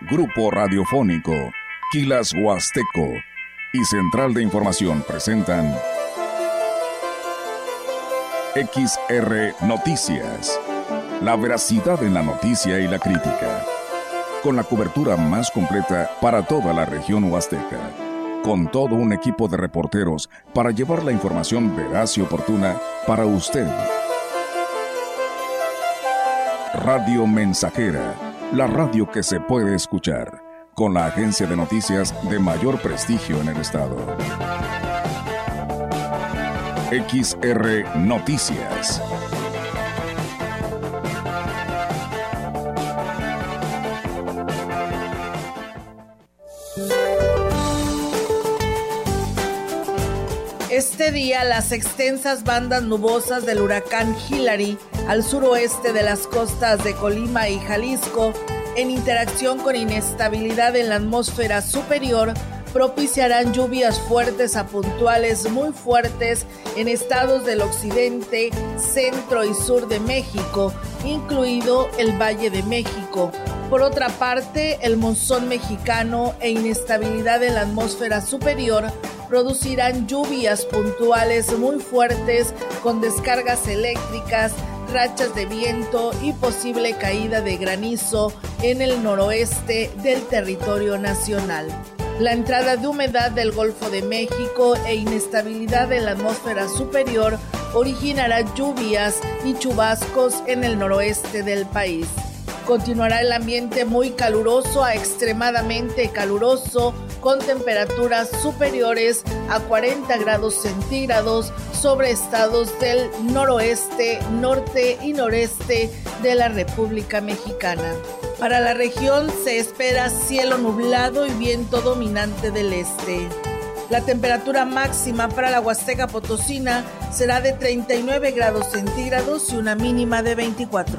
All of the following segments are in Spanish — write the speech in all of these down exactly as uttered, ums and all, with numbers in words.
Grupo Radiofónico, Quilas Huasteco y Central de Información presentan X R Noticias. La veracidad en la noticia y la crítica. Con la cobertura más completa para toda la región huasteca. Con todo un equipo de reporteros para llevar la información veraz y oportuna para usted. Radio Mensajera, la radio que se puede escuchar, con la agencia de noticias de mayor prestigio en el estado. X R Noticias. Este día, las extensas bandas nubosas del huracán Hilary al suroeste de las costas de Colima y Jalisco, en interacción con inestabilidad en la atmósfera superior, propiciarán lluvias fuertes a puntuales muy fuertes en estados del occidente, centro y sur de México, incluido el Valle de México. Por otra parte, el monzón mexicano e inestabilidad en la atmósfera superior producirán lluvias puntuales muy fuertes con descargas eléctricas, rachas de viento y posible caída de granizo en el noroeste del territorio nacional. La entrada de humedad del Golfo de México e inestabilidad en la atmósfera superior originará lluvias y chubascos en el noroeste del país. Continuará el ambiente muy caluroso a extremadamente caluroso, con temperaturas superiores a cuarenta grados centígrados sobre estados del noroeste, norte y noreste de la República Mexicana. Para la región se espera cielo nublado y viento dominante del este. La temperatura máxima para la Huasteca Potosina será de treinta y nueve grados centígrados y una mínima de veinticuatro.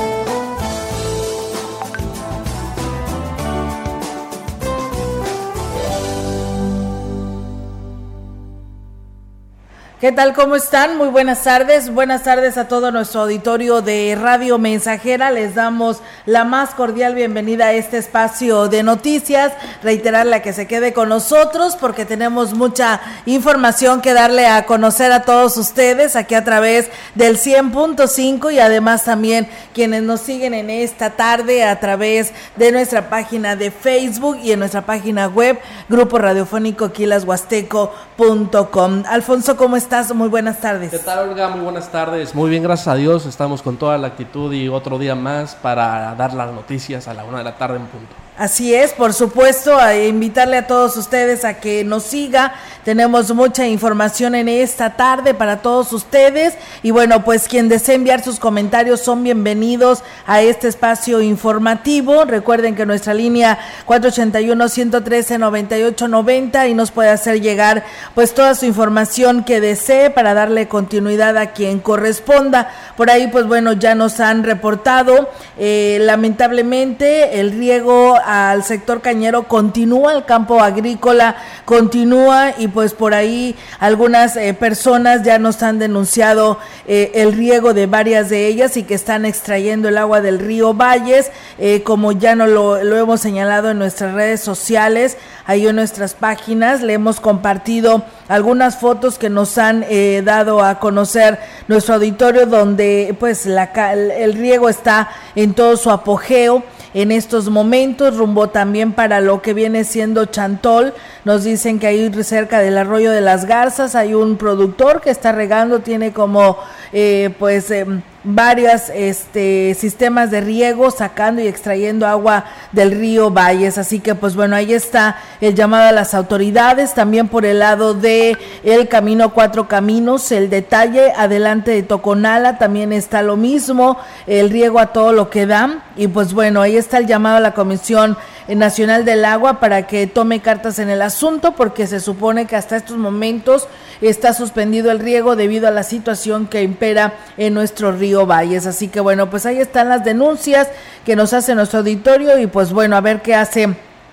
¿Qué tal? ¿Cómo están? Muy buenas tardes. Buenas tardes a todo nuestro auditorio de Radio Mensajera. Les damos la más cordial bienvenida a este espacio de noticias. Reiterarle a que se quede con nosotros porque tenemos mucha información que darle a conocer a todos ustedes aquí a través del cien punto cinco y además también quienes nos siguen en esta tarde a través de nuestra página de Facebook y en nuestra página web, Grupo Radiofónico Quilas Huasteco punto com. Alfonso, ¿cómo estás? Muy buenas tardes. ¿Qué tal, Olga? Muy buenas tardes. Muy bien, gracias a Dios. Estamos con toda la actitud y otro día más para dar las noticias a la una de la tarde en punto. Así es, por supuesto, a invitarle a todos ustedes a que nos siga. Tenemos mucha información en esta tarde para todos ustedes y bueno, pues quien desee enviar sus comentarios son bienvenidos a este espacio informativo. Recuerden que nuestra línea cuatro ochenta y uno, ciento trece, noventa y ocho noventa y nos puede hacer llegar pues toda su información que desee para darle continuidad a quien corresponda. Por ahí pues bueno, ya nos han reportado eh, lamentablemente el riego al sector cañero continúa, el campo agrícola continúa y pues por ahí algunas eh, personas ya nos han denunciado eh, el riego de varias de ellas y que están extrayendo el agua del río Valles, eh, como ya no lo, lo hemos señalado en nuestras redes sociales, ahí en nuestras páginas, le hemos compartido algunas fotos que nos han eh, dado a conocer nuestro auditorio donde pues la, el riego está en todo su apogeo en estos momentos, rumbo también para lo que viene siendo Chantol. Nos dicen que ahí cerca del arroyo de las Garzas hay un productor que está regando, tiene como eh, pues eh, varios este, sistemas de riego sacando y extrayendo agua del río Valles, así que pues bueno, ahí está el llamado a las autoridades. También por el lado de el camino Cuatro Caminos, el detalle adelante de Toconala también está lo mismo, el riego a todo lo que da y pues bueno, ahí está el llamado a la Comisión Nacional del Agua para que tome cartas en el asunto, porque se supone que hasta estos momentos está suspendido el riego debido a la situación que impera en nuestro río Valles. Así que bueno, pues ahí están las denuncias que nos hace nuestro auditorio y pues bueno, a ver qué hace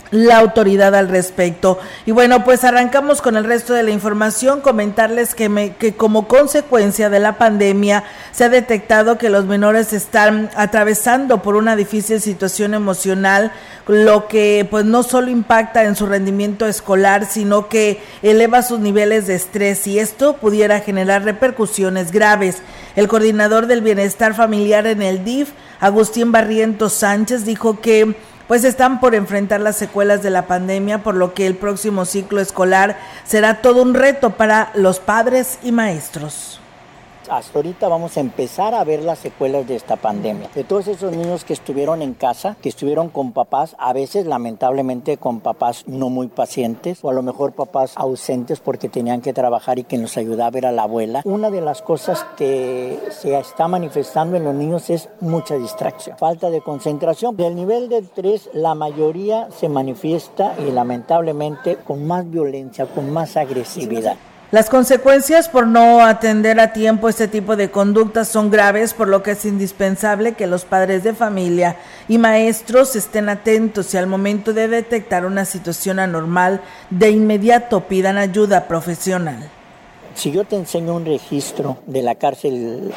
la autoridad al respecto. Y bueno, pues arrancamos con el resto de la información. Comentarles que, me, que como consecuencia de la pandemia se ha detectado que los menores están atravesando por una difícil situación emocional, lo que pues no solo impacta en su rendimiento escolar, sino que eleva sus niveles de estrés, y esto pudiera generar repercusiones graves. El coordinador del bienestar familiar en el D I F, Agustín Barrientos Sánchez, dijo que pues están por enfrentar las secuelas de la pandemia, por lo que el próximo ciclo escolar será todo un reto para los padres y maestros. Hasta ahorita vamos a empezar a ver las secuelas de esta pandemia. De todos esos niños que estuvieron en casa, que estuvieron con papás, a veces lamentablemente con papás no muy pacientes, o a lo mejor papás ausentes porque tenían que trabajar y que nos ayudaba a ver a la abuela. Una de las cosas que se está manifestando en los niños es mucha distracción, falta de concentración. Del nivel de tres, la mayoría se manifiesta y lamentablemente con más violencia, con más agresividad. Las consecuencias por no atender a tiempo este tipo de conductas son graves, por lo que es indispensable que los padres de familia y maestros estén atentos y al momento de detectar una situación anormal, de inmediato pidan ayuda profesional. Si yo te enseño un registro de la cárcel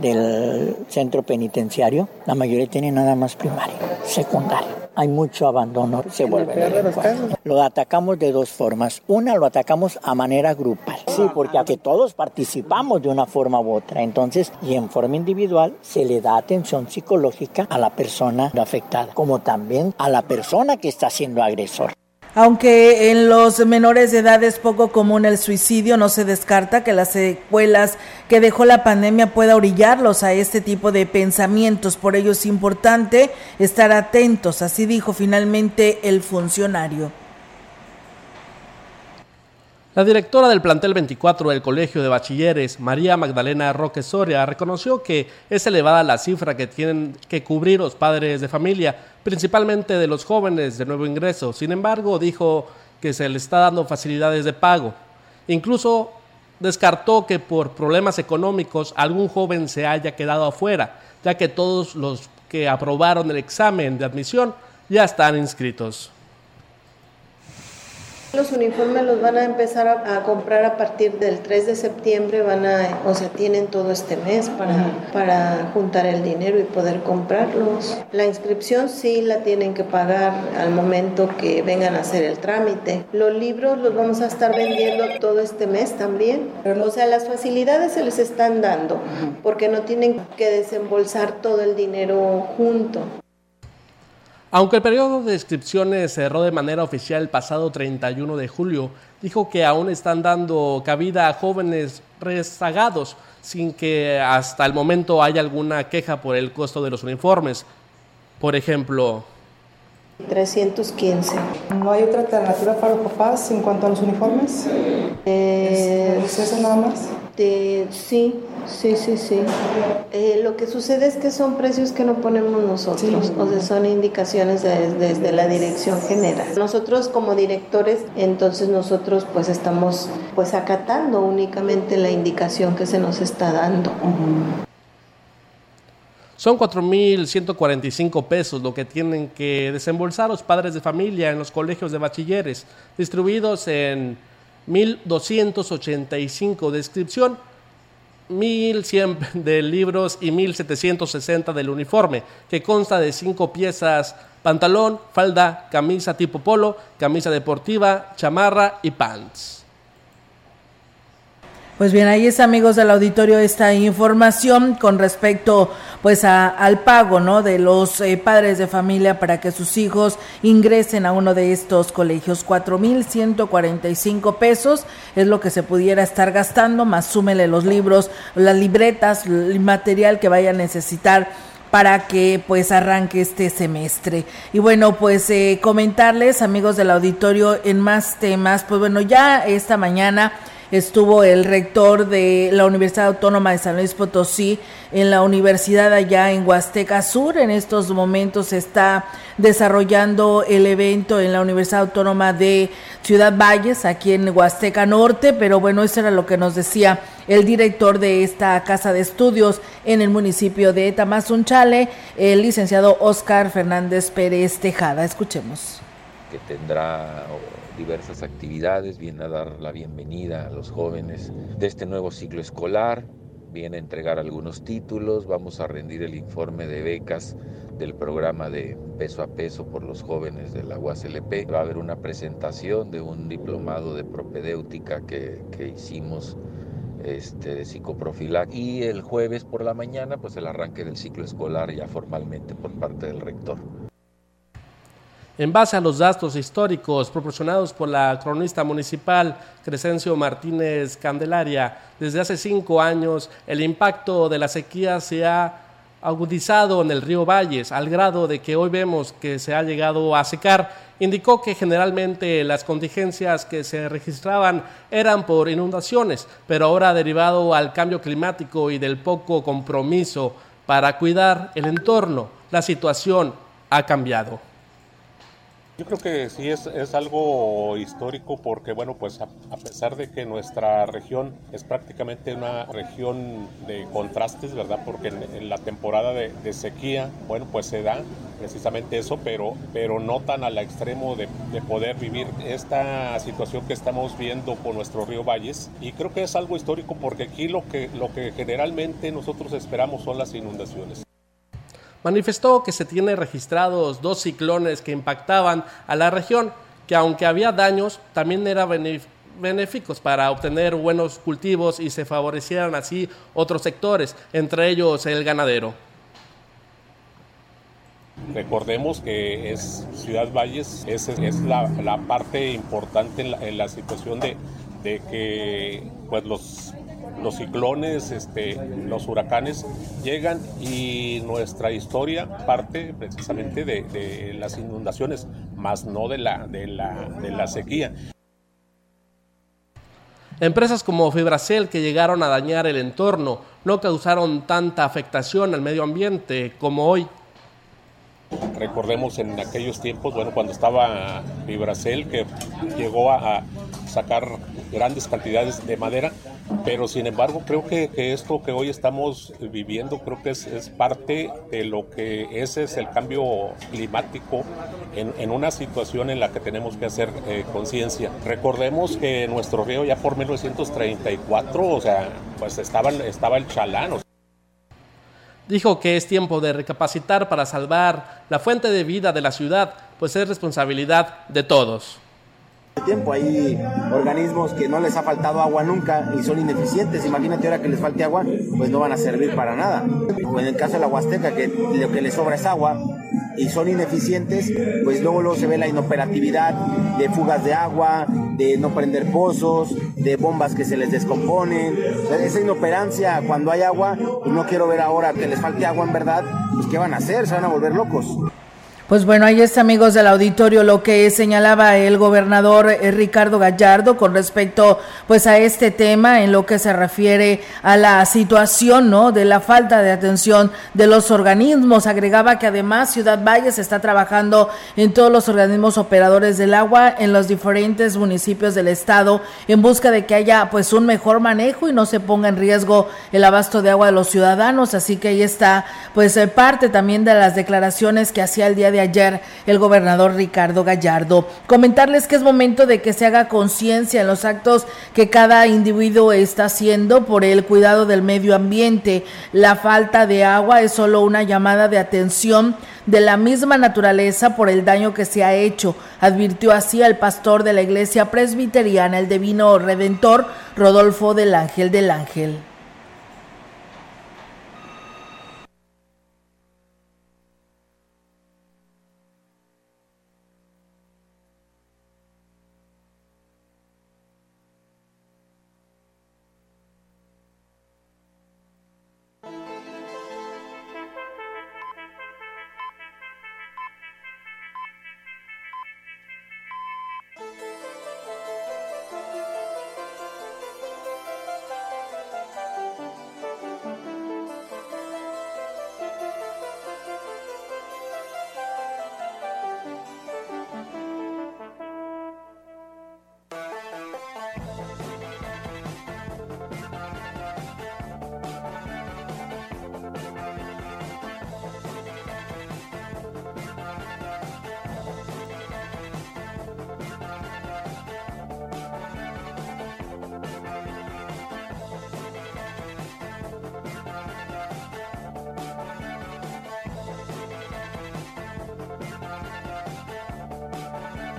del centro penitenciario, la mayoría tiene nada más primaria, secundaria. Hay mucho abandono, se vuelve delincuente. Lo atacamos de dos formas. Una, lo atacamos a manera grupal. Sí, porque aquí todos participamos de una forma u otra. Entonces, y en forma individual, se le da atención psicológica a la persona afectada, como también a la persona que está siendo agresor. Aunque en los menores de edad es poco común el suicidio, no se descarta que las secuelas que dejó la pandemia pueda orillarlos a este tipo de pensamientos. Por ello es importante estar atentos, así dijo finalmente el funcionario. La directora del plantel veinticuatro del Colegio de Bachilleres, María Magdalena Roque Soria, reconoció que es elevada la cifra que tienen que cubrir los padres de familia, principalmente de los jóvenes de nuevo ingreso. Sin embargo, dijo que se le está dando facilidades de pago. Incluso descartó que por problemas económicos algún joven se haya quedado afuera, ya que todos los que aprobaron el examen de admisión ya están inscritos. Los uniformes los van a empezar a, a comprar a partir del tres de septiembre, van a, o sea, tienen todo este mes para, uh-huh. para juntar el dinero y poder comprarlos. La inscripción sí la tienen que pagar al momento que vengan a hacer el trámite. Los libros los vamos a estar vendiendo todo este mes también. O sea, las facilidades se les están dando porque no tienen que desembolsar todo el dinero junto. Aunque el periodo de inscripciones cerró de manera oficial el pasado treinta y uno de julio, dijo que aún están dando cabida a jóvenes rezagados sin que hasta el momento haya alguna queja por el costo de los uniformes. Por ejemplo, trescientos quince. ¿No hay otra alternativa para los papás en cuanto a los uniformes? Eh, ¿Es eso nada más? De, sí, sí, sí, sí. Eh, lo que sucede es que son precios que no ponemos nosotros, sí. O sea, son indicaciones de, desde la dirección general. Nosotros como directores, entonces nosotros pues estamos pues acatando únicamente la indicación que se nos está dando. Uh-huh. Son cuatro mil ciento cuarenta y cinco pesos lo que tienen que desembolsar los padres de familia en los colegios de bachilleres, distribuidos en mil doscientos ochenta y cinco de inscripción, mil cien de libros y mil setecientos sesenta del uniforme, que consta de cinco piezas: pantalón, falda, camisa tipo polo, camisa deportiva, chamarra y pants. Pues bien, ahí es, amigos del auditorio, esta información con respecto pues a, al pago, ¿no?, de los eh, padres de familia para que sus hijos ingresen a uno de estos colegios. Cuatro mil ciento cuarenta y cinco pesos es lo que se pudiera estar gastando, más súmele los libros, las libretas, el material que vaya a necesitar para que pues arranque este semestre. Y bueno, pues eh, comentarles, amigos del auditorio, en más temas, pues bueno, ya esta mañana estuvo el rector de la Universidad Autónoma de San Luis Potosí en la universidad allá en Huasteca Sur. En estos momentos se está desarrollando el evento en la Universidad Autónoma de Ciudad Valles, aquí en Huasteca Norte, pero bueno, eso era lo que nos decía el director de esta casa de estudios en el municipio de Tamazunchale, el licenciado Óscar Fernández Pérez Tejada. Escuchemos. que tendrá diversas actividades, viene a dar la bienvenida a los jóvenes de este nuevo ciclo escolar, viene a entregar algunos títulos, vamos a rendir el informe de becas del programa de peso a peso por los jóvenes de la U A S L P. Va a haber una presentación de un diplomado de propedéutica que, que hicimos este, de psicoprofilaxis, y el jueves por la mañana pues el arranque del ciclo escolar ya formalmente por parte del rector. En base a los datos históricos proporcionados por la cronista municipal Crescencio Martínez Candelaria, desde hace cinco años el impacto de la sequía se ha agudizado en el río Valles, al grado de que hoy vemos que se ha llegado a secar. Indicó que generalmente las contingencias que se registraban eran por inundaciones, pero ahora derivado al cambio climático y del poco compromiso para cuidar el entorno, la situación ha cambiado. Yo creo que sí es, es algo histórico porque, bueno, pues a, a pesar de que nuestra región es prácticamente una región de contrastes, ¿verdad? Porque en, en la temporada de, de sequía, bueno, pues se da precisamente eso, pero, pero no tan al extremo de, de poder vivir esta situación que estamos viendo con nuestro río Valles. Y creo que es algo histórico porque aquí lo que, lo que generalmente nosotros esperamos son las inundaciones. Manifestó que se tienen registrados dos ciclones que impactaban a la región, que aunque había daños, también eran benéficos para obtener buenos cultivos y se favorecieran así otros sectores, entre ellos el ganadero. Recordemos que es Ciudad Valles, es, es la, la parte importante en la, en la situación de, de que pues los... los ciclones, este, los huracanes llegan y nuestra historia parte precisamente de, de las inundaciones, más no de la, de la, de la sequía. Empresas como Fibracel, que llegaron a dañar el entorno, no causaron tanta afectación al medio ambiente como hoy. Recordemos en aquellos tiempos, bueno, cuando estaba Fibracel, que llegó a, a sacar grandes cantidades de madera, pero sin embargo creo que, que esto que hoy estamos viviendo creo que es, es parte de lo que ese es el cambio climático en, en una situación en la que tenemos que hacer eh, conciencia. Recordemos que nuestro río ya por mil novecientos treinta y cuatro, o sea, pues estaba, estaba el Chalán. O sea. Dijo que es tiempo de recapacitar para salvar la fuente de vida de la ciudad, pues es responsabilidad de todos. Tiempo hay organismos que no les ha faltado agua nunca y son ineficientes. Imagínate ahora que les falte agua, pues no van a servir para nada. O en el caso de la Huasteca, que lo que les sobra es agua y son ineficientes, pues luego, luego se ve la inoperatividad de fugas de agua, de no prender pozos, de bombas que se les descomponen. O sea, esa inoperancia cuando hay agua, pues no quiero ver ahora que les falte agua en verdad, pues ¿qué van a hacer? Se van a volver locos. Pues bueno, ahí está, amigos del auditorio, lo que señalaba el gobernador eh, Ricardo Gallardo con respecto pues a este tema en lo que se refiere a la situación, ¿no?, de la falta de atención de los organismos. Agregaba que además Ciudad Valles está trabajando en todos los organismos operadores del agua en los diferentes municipios del estado en busca de que haya pues un mejor manejo y no se ponga en riesgo el abasto de agua de los ciudadanos. Así que ahí está pues eh, parte también de las declaraciones que hacía el día de de ayer el gobernador Ricardo Gallardo. Comentarles que es momento de que se haga conciencia en los actos que cada individuo está haciendo por el cuidado del medio ambiente. La falta de agua es solo una llamada de atención de la misma naturaleza por el daño que se ha hecho, advirtió así el pastor de la iglesia presbiteriana El Divino Redentor, Rodolfo del Ángel del Ángel.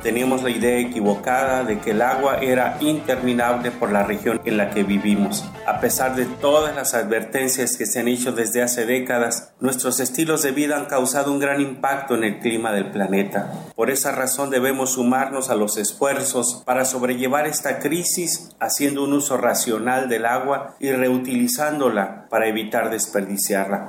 teníamos la idea equivocada de que el agua era interminable por la región en la que vivimos. A pesar de todas las advertencias que se han hecho desde hace décadas, nuestros estilos de vida han causado un gran impacto en el clima del planeta. Por esa razón debemos sumarnos a los esfuerzos para sobrellevar esta crisis haciendo un uso racional del agua y reutilizándola para evitar desperdiciarla.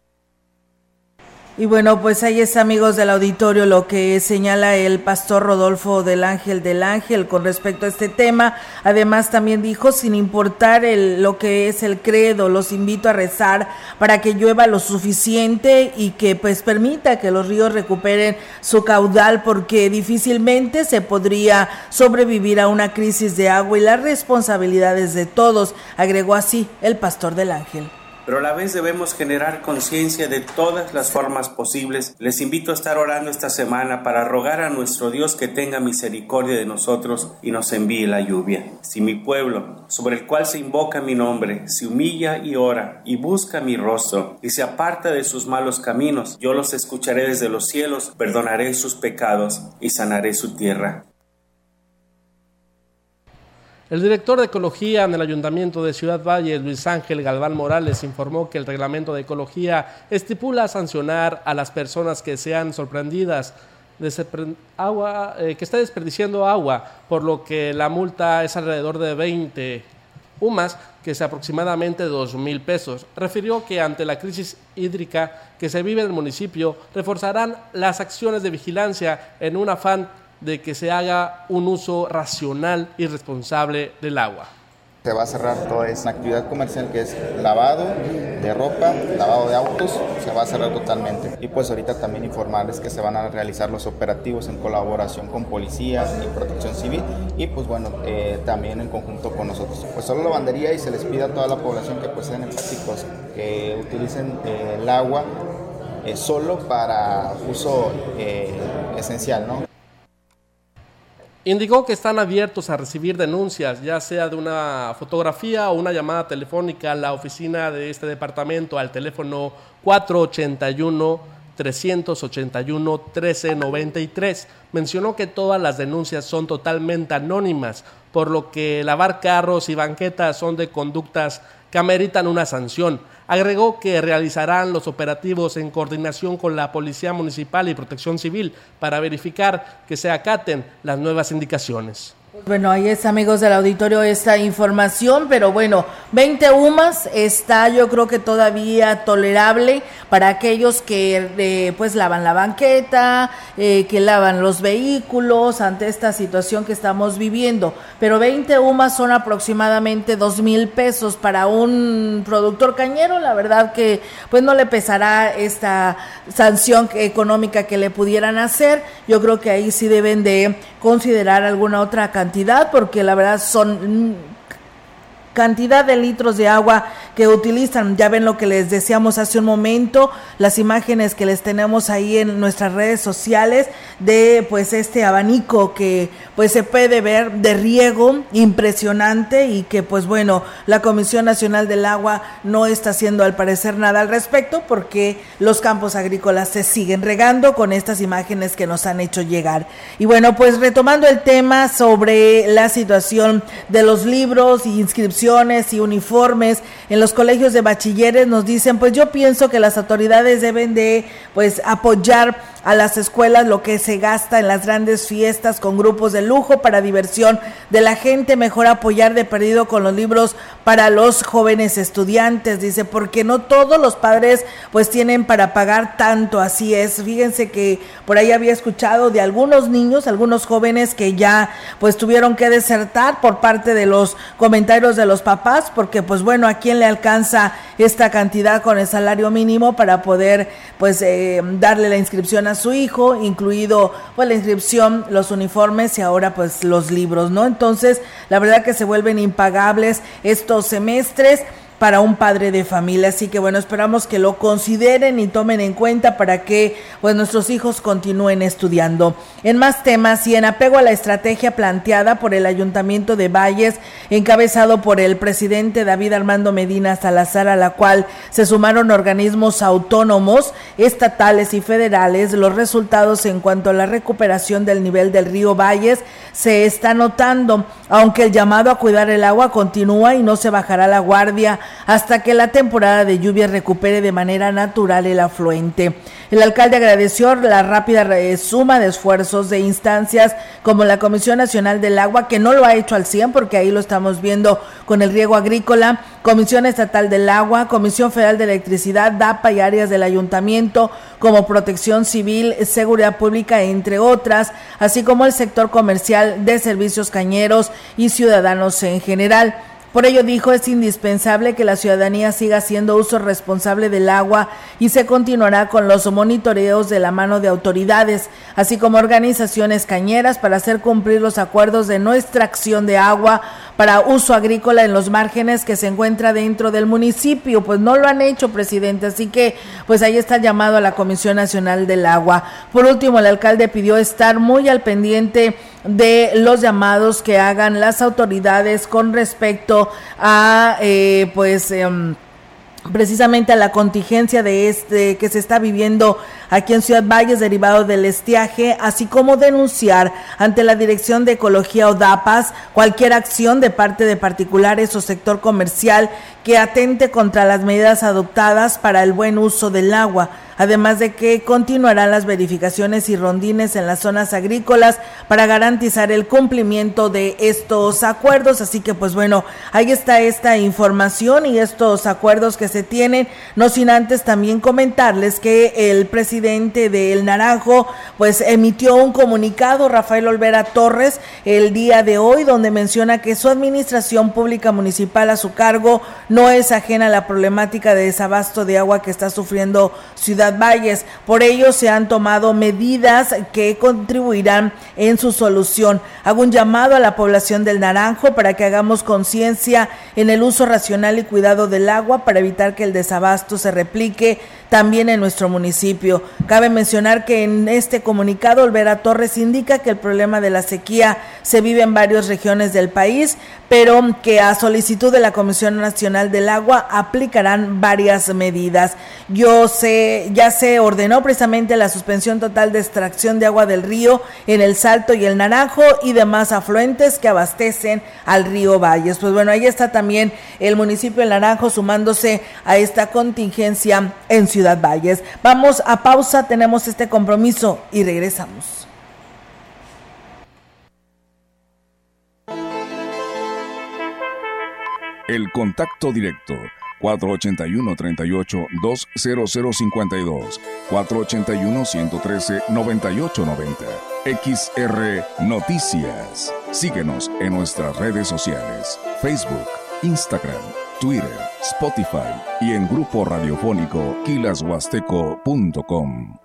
Y bueno, pues ahí es, amigos del auditorio, lo que señala el pastor Rodolfo del Ángel del Ángel con respecto a este tema. Además también dijo, sin importar el, lo que es el credo, los invito a rezar para que llueva lo suficiente y que pues permita que los ríos recuperen su caudal, porque difícilmente se podría sobrevivir a una crisis de agua y las responsabilidades de todos, agregó así el pastor del Ángel. Pero a la vez debemos generar conciencia de todas las formas posibles. Les invito a estar orando esta semana para rogar a nuestro Dios que tenga misericordia de nosotros y nos envíe la lluvia. Si mi pueblo, sobre el cual se invoca mi nombre, se humilla y ora y busca mi rostro y se aparta de sus malos caminos, yo los escucharé desde los cielos, perdonaré sus pecados y sanaré su tierra. El director de Ecología en el Ayuntamiento de Ciudad Valles, Luis Ángel Galván Morales, informó que el reglamento de ecología estipula sancionar a las personas que sean sorprendidas de agua, eh, que esté desperdiciando agua, por lo que la multa es alrededor de veinte U M A S, que es aproximadamente dos mil pesos. Refirió que ante la crisis hídrica que se vive en el municipio, reforzarán las acciones de vigilancia en un afán de que se haga un uso racional y responsable del agua. Se va a cerrar toda esa actividad comercial que es lavado de ropa, lavado de autos, se va a cerrar totalmente. Y pues ahorita también informarles que se van a realizar los operativos en colaboración con policías y protección civil y pues bueno, eh, también en conjunto con nosotros. Pues solo lavandería y se les pide a toda la población que pues sean empáticos, que utilicen eh, el agua eh, solo para uso eh, esencial, ¿no? Indicó que están abiertos a recibir denuncias, ya sea de una fotografía o una llamada telefónica a la oficina de este departamento al teléfono cuatro ochenta y uno, trescientos ochenta y uno, trece noventa y tres. Mencionó que todas las denuncias son totalmente anónimas, por lo que lavar carros y banquetas son de conductas que ameritan una sanción. Agregó que realizarán los operativos en coordinación con la Policía Municipal y Protección Civil para verificar que se acaten las nuevas indicaciones. Bueno, ahí es, amigos del auditorio, esta información, pero bueno, veinte U M A S está, yo creo que todavía tolerable para aquellos que eh, pues lavan la banqueta, eh, que lavan los vehículos ante esta situación que estamos viviendo, pero veinte U M A S son aproximadamente dos mil pesos para un productor cañero. La verdad que pues no le pesará esta sanción económica que le pudieran hacer. Yo creo que ahí sí deben de considerar alguna otra cantidad, porque la verdad son cantidad de litros de agua que utilizan. Ya ven lo que les decíamos hace un momento, las imágenes que les tenemos ahí en nuestras redes sociales de pues este abanico que pues se puede ver de riego impresionante, y que pues bueno, la Comisión Nacional del Agua no está haciendo al parecer nada al respecto, porque los campos agrícolas se siguen regando con estas imágenes que nos han hecho llegar. Y bueno, pues retomando el tema sobre la situación de los libros y inscripciones y uniformes en los colegios de bachilleres, nos dicen, pues yo pienso que las autoridades deben de pues apoyar a las escuelas lo que se gasta en las grandes fiestas con grupos de lujo para diversión de la gente. Mejor apoyar de perdido con los libros para los jóvenes estudiantes, dice, porque no todos los padres pues tienen para pagar tanto. Así es, fíjense que por ahí había escuchado de algunos niños, algunos jóvenes que ya pues tuvieron que desertar por parte de los comentarios de los papás, porque pues bueno, ¿a quién le alcanza esta cantidad con el salario mínimo para poder pues eh, darle la inscripción a su hijo, incluido pues la inscripción, los uniformes y ahora pues los libros, ¿no? Entonces, la verdad que se vuelven impagables estos semestres. para un padre de familia. Así que bueno, esperamos que lo consideren y tomen en cuenta para que pues nuestros hijos continúen estudiando. En más temas y en apego a la estrategia planteada por el Ayuntamiento de Valles, encabezado por el presidente David Armando Medina Salazar, a la cual se sumaron organismos autónomos, estatales y federales, los resultados en cuanto a la recuperación del nivel del río Valles se está notando, aunque el llamado a cuidar el agua continúa y no se bajará la guardia hasta que la temporada de lluvias recupere de manera natural el afluente. El alcalde agradeció la rápida suma de esfuerzos de instancias como la Comisión Nacional del Agua, que no lo ha hecho al cien, porque ahí lo estamos viendo con el riego agrícola, Comisión Estatal del Agua, Comisión Federal de Electricidad, D A P A y áreas del Ayuntamiento como Protección Civil, Seguridad Pública, entre otras, así como el sector comercial, de servicios cañeros y ciudadanos en general. Por ello, dijo, es indispensable que la ciudadanía siga haciendo uso responsable del agua y se continuará con los monitoreos de la mano de autoridades, así como organizaciones cañeras, para hacer cumplir los acuerdos de no extracción de agua para uso agrícola en los márgenes que se encuentra dentro del municipio. Pues no lo han hecho, presidente, así que pues ahí está el llamado a la Comisión Nacional del Agua. Por último, el alcalde pidió estar muy al pendiente de los llamados que hagan las autoridades con respecto a eh, pues eh, precisamente a la contingencia de este que se está viviendo aquí en Ciudad Valles derivado del estiaje, así como denunciar ante la Dirección de Ecología o D A P A S cualquier acción de parte de particulares o sector comercial que atente contra las medidas adoptadas para el buen uso del agua, además de que continuarán las verificaciones y rondines en las zonas agrícolas para garantizar el cumplimiento de estos acuerdos. Así que pues bueno, ahí está esta información y estos acuerdos que se tienen, no sin antes también comentarles que el presidente del Naranjo pues emitió un comunicado, Rafael Olvera Torres, el día de hoy, donde menciona que su administración pública municipal a su cargo no es ajena a la problemática de desabasto de agua que está sufriendo Ciudad Valles. Por ello se han tomado medidas que contribuirán en su solución. Hago un llamado a la población del Naranjo para que hagamos conciencia en el uso racional y cuidado del agua para evitar que el desabasto se replique también en nuestro municipio. Cabe mencionar que en este comunicado Olvera Torres indica que el problema de la sequía se vive en varias regiones del país, pero que a solicitud de la Comisión Nacional del Agua aplicarán varias medidas. Yo sé, ya se ordenó precisamente la suspensión total de extracción de agua del río en el Salto y el Naranjo y demás afluentes que abastecen al río Valles. Pues bueno, ahí está también el municipio del Naranjo sumándose a esta contingencia en Ciudad Valles. Vamos a pausa, tenemos este compromiso y regresamos. El contacto directo cuatro ochenta y uno, treinta y ocho, dos cero cero cincuenta y dos, cuatro ochenta y uno, ciento trece, noventa y ocho noventa. X R Noticias. Síguenos en nuestras redes sociales: Facebook, Instagram, Twitter, Spotify y en grupo radiofónico quilas huasteco punto com.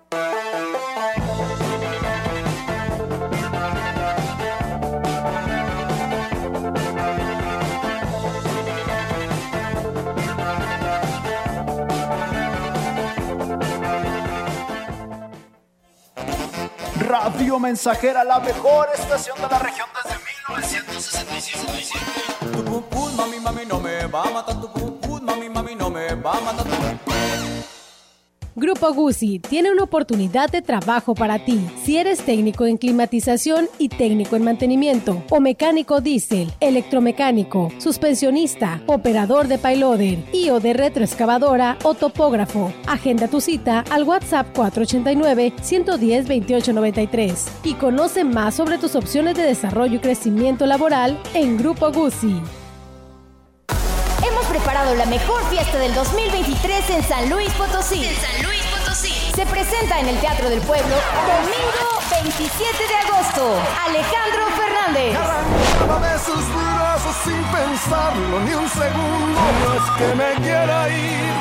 Radio Mensajera, la mejor estación de la región desde mil novecientos sesenta y siete. Tu pupú, mami, mami, no me va a matar. Tu pupú, mami, mami, no me va a matar. Grupo Guzzi tiene una oportunidad de trabajo para ti. Si eres técnico en climatización y técnico en mantenimiento, o mecánico diésel, electromecánico, suspensionista, operador de payloader y o de retroexcavadora o topógrafo, agenda tu cita al WhatsApp cuatro ochenta y nueve, ciento diez, veintiocho noventa y tres y conoce más sobre tus opciones de desarrollo y crecimiento laboral en Grupo Guzzi. Hemos preparado la mejor fiesta del dos mil veintitrés en San Luis Potosí. En San Luis Potosí. Se presenta en el Teatro del Pueblo domingo veintisiete de agosto. Alejandro Fernández. Arrancaba de sus brazos sin pensarlo ni un segundo. No es que me quiera ir,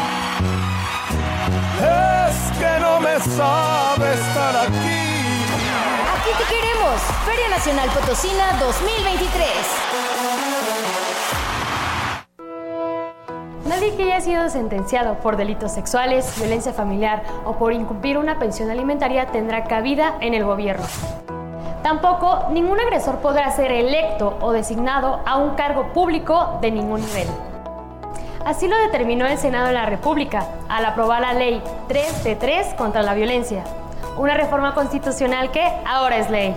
es que no me sabe estar aquí. Aquí te queremos. Feria Nacional Potosina dos mil veintitrés. Nadie que haya sido sentenciado por delitos sexuales, violencia familiar o por incumplir una pensión alimentaria tendrá cabida en el gobierno. Tampoco ningún agresor podrá ser electo o designado a un cargo público de ningún nivel. Así lo determinó el Senado de la República al aprobar la Ley tres de tres contra la violencia, una reforma constitucional que ahora es ley.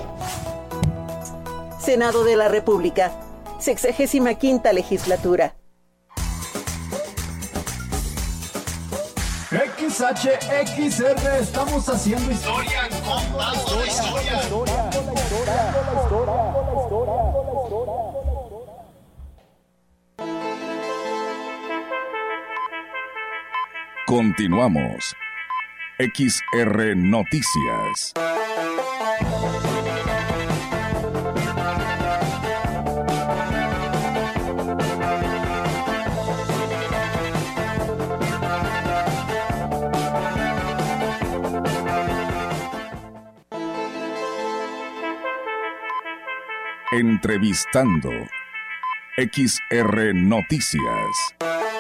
Senado de la República, sexagésima quinta legislatura. X H X R, estamos haciendo historia, contando la historia. Continuamos. X R Noticias. Entrevistando. X R Noticias.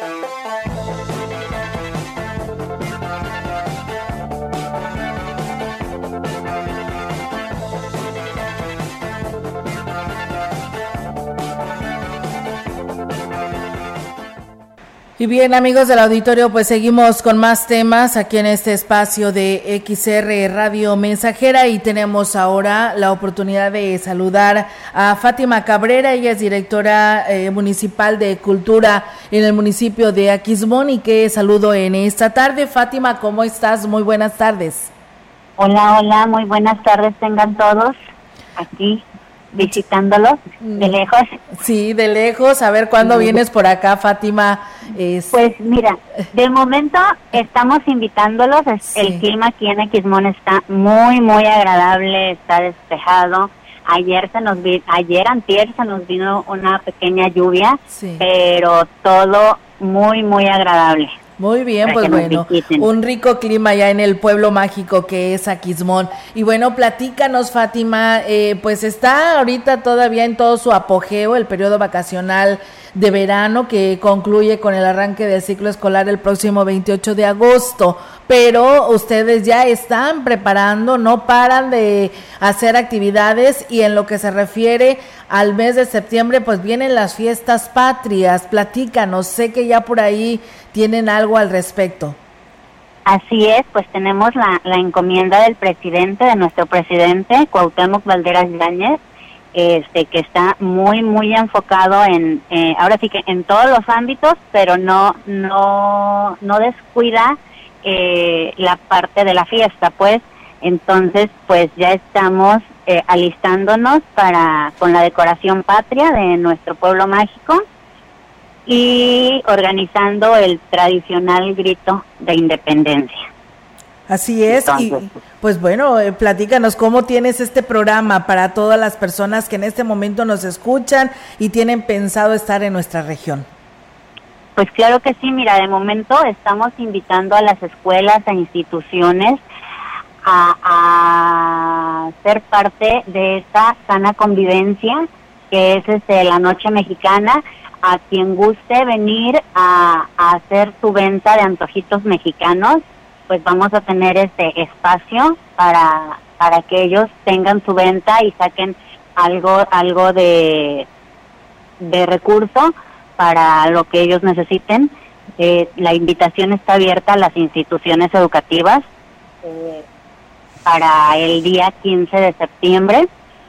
Y bien, amigos del auditorio, pues seguimos con más temas aquí en este espacio de X R Radio Mensajera y tenemos ahora la oportunidad de saludar a Fátima Cabrera. Ella es directora eh, municipal de Cultura en el municipio de Aquismón y que saludo en esta tarde. Fátima, ¿cómo estás? Muy buenas tardes. Hola, hola, muy buenas tardes tengan todos aquí visitándolos de lejos. Sí, de lejos. A ver, ¿cuándo vienes por acá, Fátima? Es... Pues mira, de momento estamos invitándolos. Sí. El clima aquí en Aquismón está muy, muy agradable, está despejado. Ayer se nos vi, ayer antier se nos vino una pequeña lluvia, sí. Pero todo muy, muy agradable. Muy bien, pues bueno, un rico clima ya en el pueblo mágico que es Aquismón. Y bueno, platícanos, Fátima, eh, pues está ahorita todavía en todo su apogeo el periodo vacacional de verano que concluye con el arranque del ciclo escolar el próximo veintiocho de agosto, pero ustedes ya están preparando, no paran de hacer actividades y en lo que se refiere al mes de septiembre pues vienen las fiestas patrias. Platícanos, sé que ya por ahí tienen algo al respecto. Así es, pues tenemos la, la encomienda del presidente, de nuestro presidente, Cuauhtémoc Valderas Yáñez, este que está muy, muy enfocado en, eh, ahora sí que en todos los ámbitos, pero no, no, no descuida eh, la parte de la fiesta, pues. Entonces, pues ya estamos eh, alistándonos para con la decoración patria de nuestro pueblo mágico y organizando el tradicional grito de independencia. Así es. Entonces, y pues bueno, eh, platícanos cómo tienes este programa para todas las personas que en este momento nos escuchan y tienen pensado estar en nuestra región. Pues claro que sí, mira, de momento estamos invitando a las escuelas e instituciones a, a ser parte de esta sana convivencia que es este, la Noche Mexicana. A quien guste venir a, a hacer su venta de antojitos mexicanos, pues vamos a tener este espacio para para que ellos tengan su venta y saquen algo algo de de recurso para lo que ellos necesiten. Eh, la invitación está abierta a las instituciones educativas eh, para el día quince de septiembre,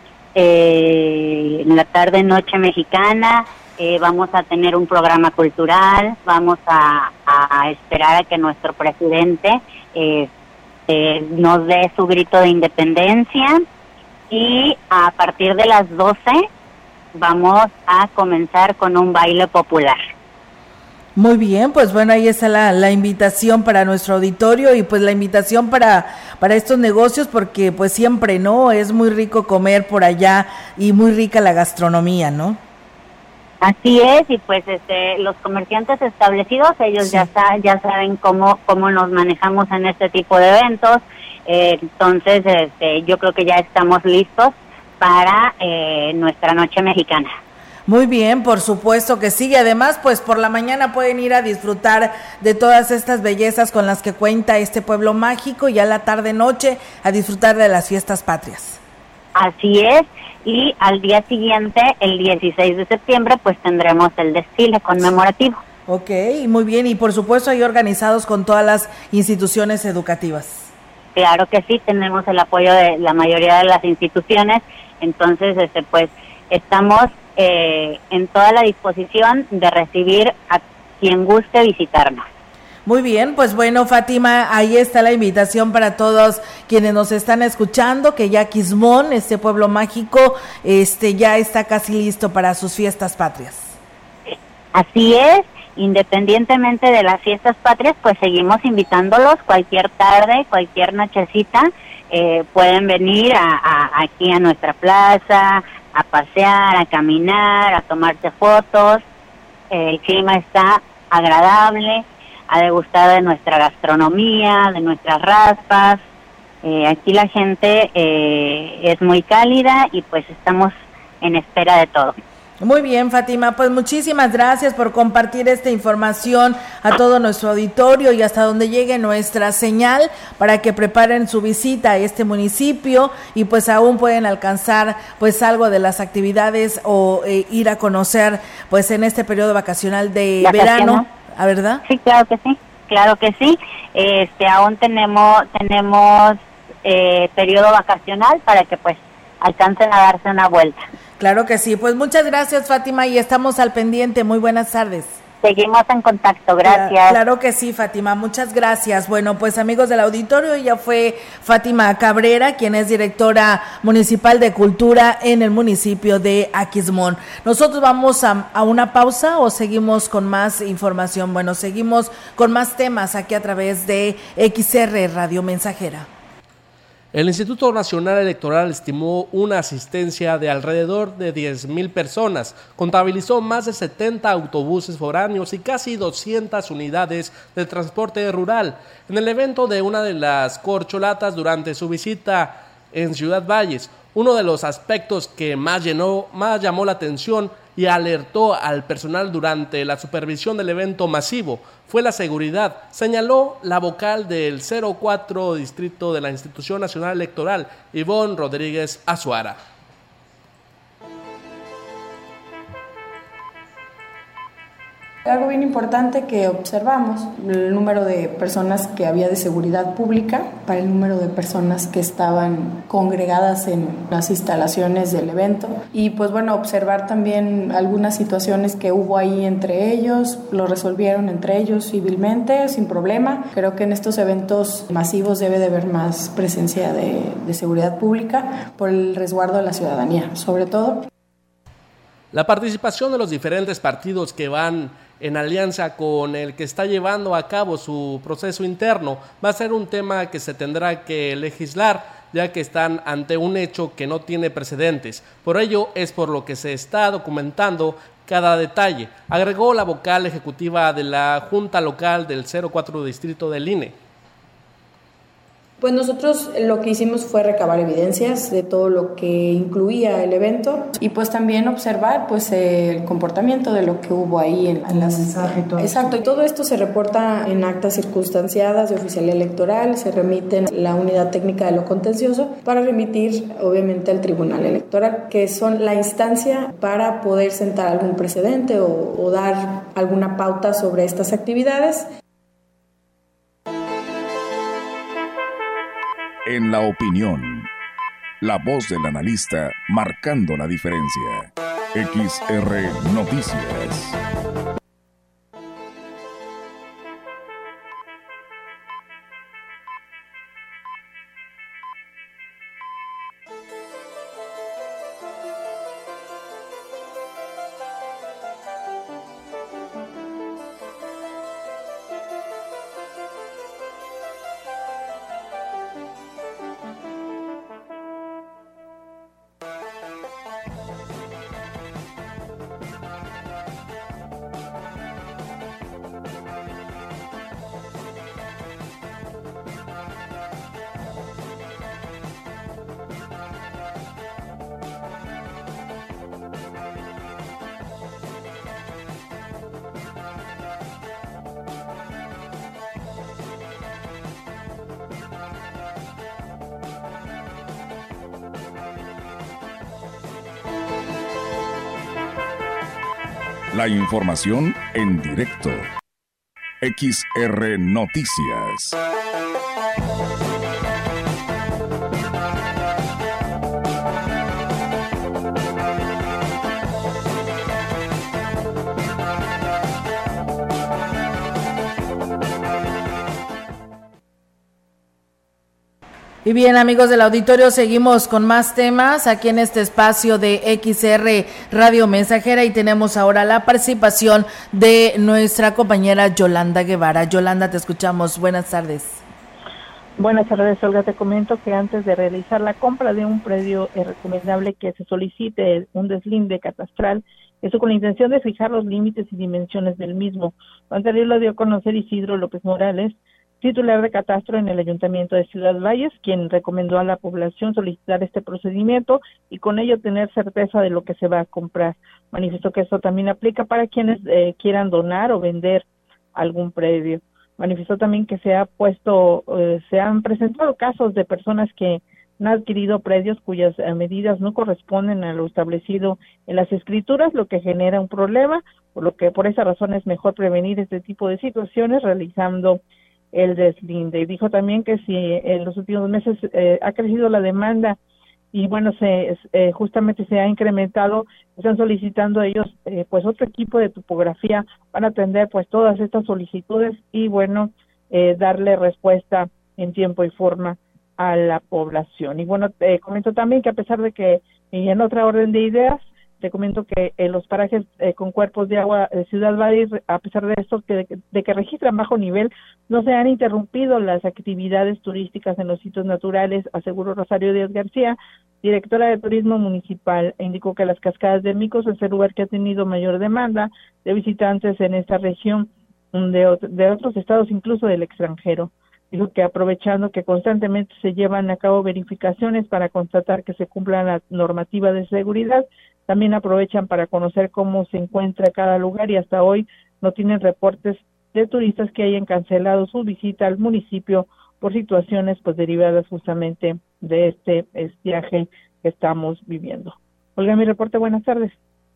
eh, en la tarde noche mexicana. Eh, vamos a tener un programa cultural, vamos a, a esperar a que nuestro presidente eh, eh, nos dé su grito de independencia y a partir de las doce vamos a comenzar con un baile popular. Muy bien, pues bueno, ahí está la, la invitación para nuestro auditorio y pues la invitación para, para estos negocios porque pues siempre, ¿no? Es muy rico comer por allá y muy rica la gastronomía, ¿no? Así es, y pues este los comerciantes establecidos, ellos sí. ya sa- ya saben cómo cómo nos manejamos en este tipo de eventos, eh, entonces este yo creo que ya estamos listos para eh, nuestra Noche Mexicana. Muy bien, por supuesto que sí, y además pues por la mañana pueden ir a disfrutar de todas estas bellezas con las que cuenta este pueblo mágico, y a la tarde noche a disfrutar de las fiestas patrias. Así es, y al día siguiente, el dieciséis de septiembre, pues tendremos el desfile conmemorativo. Ok, muy bien, y por supuesto hay organizados con todas las instituciones educativas. Claro que sí, tenemos el apoyo de la mayoría de las instituciones, entonces este pues estamos eh, en toda la disposición de recibir a quien guste visitarnos. Muy bien, pues bueno, Fátima, ahí está la invitación para todos quienes nos están escuchando, que ya Aquismón, este pueblo mágico, este ya está casi listo para sus fiestas patrias. Así es, independientemente de las fiestas patrias, pues seguimos invitándolos cualquier tarde, cualquier nochecita, eh, pueden venir a, a, aquí a nuestra plaza, a pasear, a caminar, a tomarse fotos. Eh, el clima está agradable, a degustar de nuestra gastronomía, de nuestras raspas. Eh, aquí la gente eh, es muy cálida y pues estamos en espera de todo. Muy bien, Fátima, pues muchísimas gracias por compartir esta información a todo nuestro auditorio y hasta donde llegue nuestra señal para que preparen su visita a este municipio y pues aún pueden alcanzar pues algo de las actividades o eh, ir a conocer pues en este periodo vacacional de ¿Vacacional? verano, ¿a verdad? Sí, claro que sí, claro que sí. Este, aún tenemos tenemos eh, periodo vacacional para que pues alcancen a darse una vuelta. Claro que sí, pues muchas gracias, Fátima, y estamos al pendiente. Muy buenas tardes. Seguimos en contacto, gracias. Claro, claro que sí, Fátima, muchas gracias. Bueno, pues amigos del auditorio, ella fue Fátima Cabrera, quien es directora municipal de Cultura en el municipio de Aquismón. Nosotros vamos a, a una pausa o seguimos con más información. Bueno, seguimos con más temas aquí a través de X R Radio Mensajera. El Instituto Nacional Electoral estimó una asistencia de alrededor de diez mil personas, contabilizó más de setenta autobuses foráneos y casi doscientas unidades de transporte rural en el evento de una de las corcholatas durante su visita en Ciudad Valles. Uno de los aspectos que más, llenó, más llamó la atención y alertó al personal durante la supervisión del evento masivo fue la seguridad, señaló la vocal del cero cuatro distrito de la Institución Nacional Electoral, Ivonne Rodríguez Azuara. Algo bien importante que observamos, el número de personas que había de seguridad pública para el número de personas que estaban congregadas en las instalaciones del evento y pues bueno, observar también algunas situaciones que hubo ahí entre ellos, lo resolvieron entre ellos civilmente, sin problema. Creo que en estos eventos masivos debe de haber más presencia de, de seguridad pública por el resguardo de la ciudadanía, sobre todo. La participación de los diferentes partidos que van en alianza con el que está llevando a cabo su proceso interno va a ser un tema que se tendrá que legislar, ya que están ante un hecho que no tiene precedentes. Por ello es por lo que se está documentando cada detalle, agregó la vocal ejecutiva de la Junta Local del cero cuatro Distrito del I N E. Pues nosotros lo que hicimos fue recabar evidencias de todo lo que incluía el evento y pues también observar pues el comportamiento de lo que hubo ahí en, en las mensaje y todo. Exacto, y todo esto se reporta en actas circunstanciadas de oficialía electoral, se remite en la unidad técnica de lo contencioso para remitir obviamente al Tribunal Electoral, que son la instancia para poder sentar algún precedente o, o dar alguna pauta sobre estas actividades. En la opinión, la voz del analista marcando la diferencia. X R Noticias. La información en directo. X R Noticias. Y bien, amigos del auditorio, seguimos con más temas aquí en este espacio de X R Radio Mensajera y tenemos ahora la participación de nuestra compañera Yolanda Guevara. Yolanda, te escuchamos. Buenas tardes. Buenas tardes, Olga. Te comento que antes de realizar la compra de un predio es recomendable que se solicite un deslinde catastral, eso con la intención de fijar los límites y dimensiones del mismo. Lo anterior lo dio a conocer Isidro López Morales, titular de catastro en el Ayuntamiento de Ciudad Valles, quien recomendó a la población solicitar este procedimiento y con ello tener certeza de lo que se va a comprar. Manifestó que esto también aplica para quienes eh, quieran donar o vender algún predio. Manifestó también que se ha puesto, eh, se han presentado casos de personas que han adquirido predios cuyas eh, medidas no corresponden a lo establecido en las escrituras, lo que genera un problema, por lo que por esa razón es mejor prevenir este tipo de situaciones realizando el deslinde. Y dijo también que si en los últimos meses eh, ha crecido la demanda y bueno, se eh, justamente se ha incrementado, están solicitando ellos eh, pues otro equipo de topografía para atender pues todas estas solicitudes y bueno, eh, darle respuesta en tiempo y forma a la población. Y bueno, te comento también que a pesar de que y en otra orden de ideas, te comento que en los parajes eh, con cuerpos de agua de Ciudad Valles, a pesar de esto, que de, de que registran bajo nivel, no se han interrumpido las actividades turísticas en los sitios naturales, aseguró Rosario Díaz García, directora de Turismo Municipal, e indicó que las cascadas de Micos es el lugar que ha tenido mayor demanda de visitantes en esta región, de, de otros estados, incluso del extranjero. Dijo que aprovechando que constantemente se llevan a cabo verificaciones para constatar que se cumpla la normativa de seguridad, también aprovechan para conocer cómo se encuentra cada lugar y hasta hoy no tienen reportes de turistas que hayan cancelado su visita al municipio por situaciones pues derivadas justamente de este estiaje que estamos viviendo. Olga, mi reporte, buenas tardes.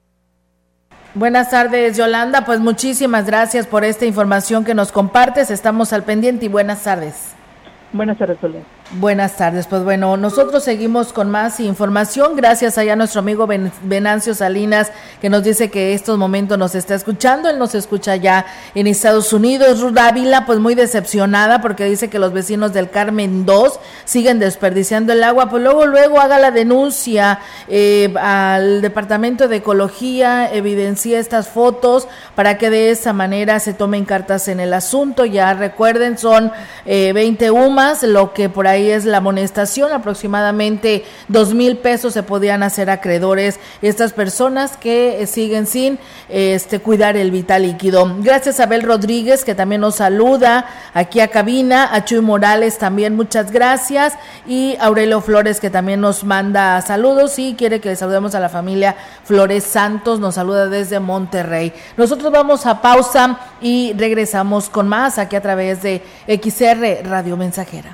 Buenas tardes, Yolanda, pues muchísimas gracias por esta información que nos compartes, estamos al pendiente y buenas tardes. Buenas tardes, Olga. Buenas tardes, pues bueno, nosotros seguimos con más información, gracias allá a nuestro amigo ben, Venancio Salinas, que nos dice que estos momentos nos está escuchando, él nos escucha ya en Estados Unidos. Ruth Ávila, pues muy decepcionada, porque dice que los vecinos del Carmen dos siguen desperdiciando el agua, pues luego, luego haga la denuncia eh, al Departamento de Ecología, evidencia estas fotos, para que de esa manera se tomen cartas en el asunto. Ya recuerden, son eh, veinte UMAS, lo que por ahí es la amonestación, aproximadamente dos mil pesos se podían hacer acreedores estas personas que siguen sin este cuidar el vital líquido. Gracias a Abel Rodríguez, que también nos saluda aquí a cabina, a Chuy Morales también, muchas gracias, y Aurelio Flores, que también nos manda saludos y quiere que le saludemos a la familia Flores Santos, nos saluda desde Monterrey. Nosotros vamos a pausa y regresamos con más aquí a través de X R Radio Mensajera.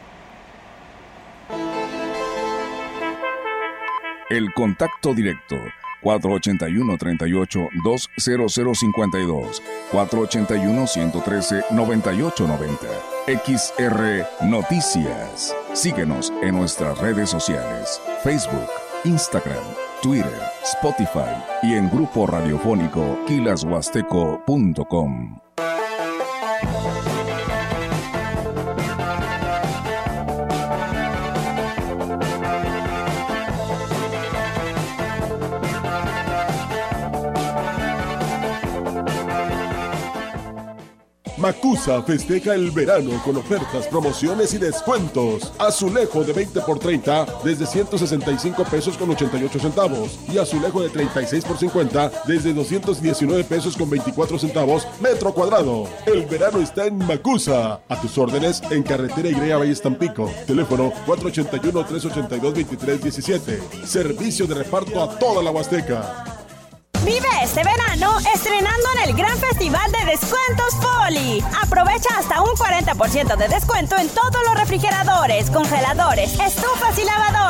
El contacto directo, cuatro ochenta y uno, treinta y ocho, dos cero cero cincuenta y dos, cuatro ochenta y uno, ciento trece, noventa y ocho noventa. X R Noticias. Síguenos en nuestras redes sociales, Facebook, Instagram, Twitter, Spotify y en grupo radiofónico quilas huasteco punto com. Macusa festeja el verano con ofertas, promociones y descuentos. Azulejo de veinte por treinta desde ciento sesenta y cinco pesos con ochenta y ocho centavos. Y azulejo de treinta y seis por cincuenta desde doscientos diecinueve pesos con veinticuatro centavos metro cuadrado. El verano está en Macusa. A tus órdenes en carretera Y Valles Tampico. Teléfono cuatro ochenta y uno, tres ochenta y dos, veintitrés diecisiete. Servicio de reparto a toda la Huasteca. Vive este verano estrenando en el gran festival de descuentos Poli. Aprovecha hasta un cuarenta por ciento de descuento en todos los refrigeradores, congeladores, estufas y lavadoras.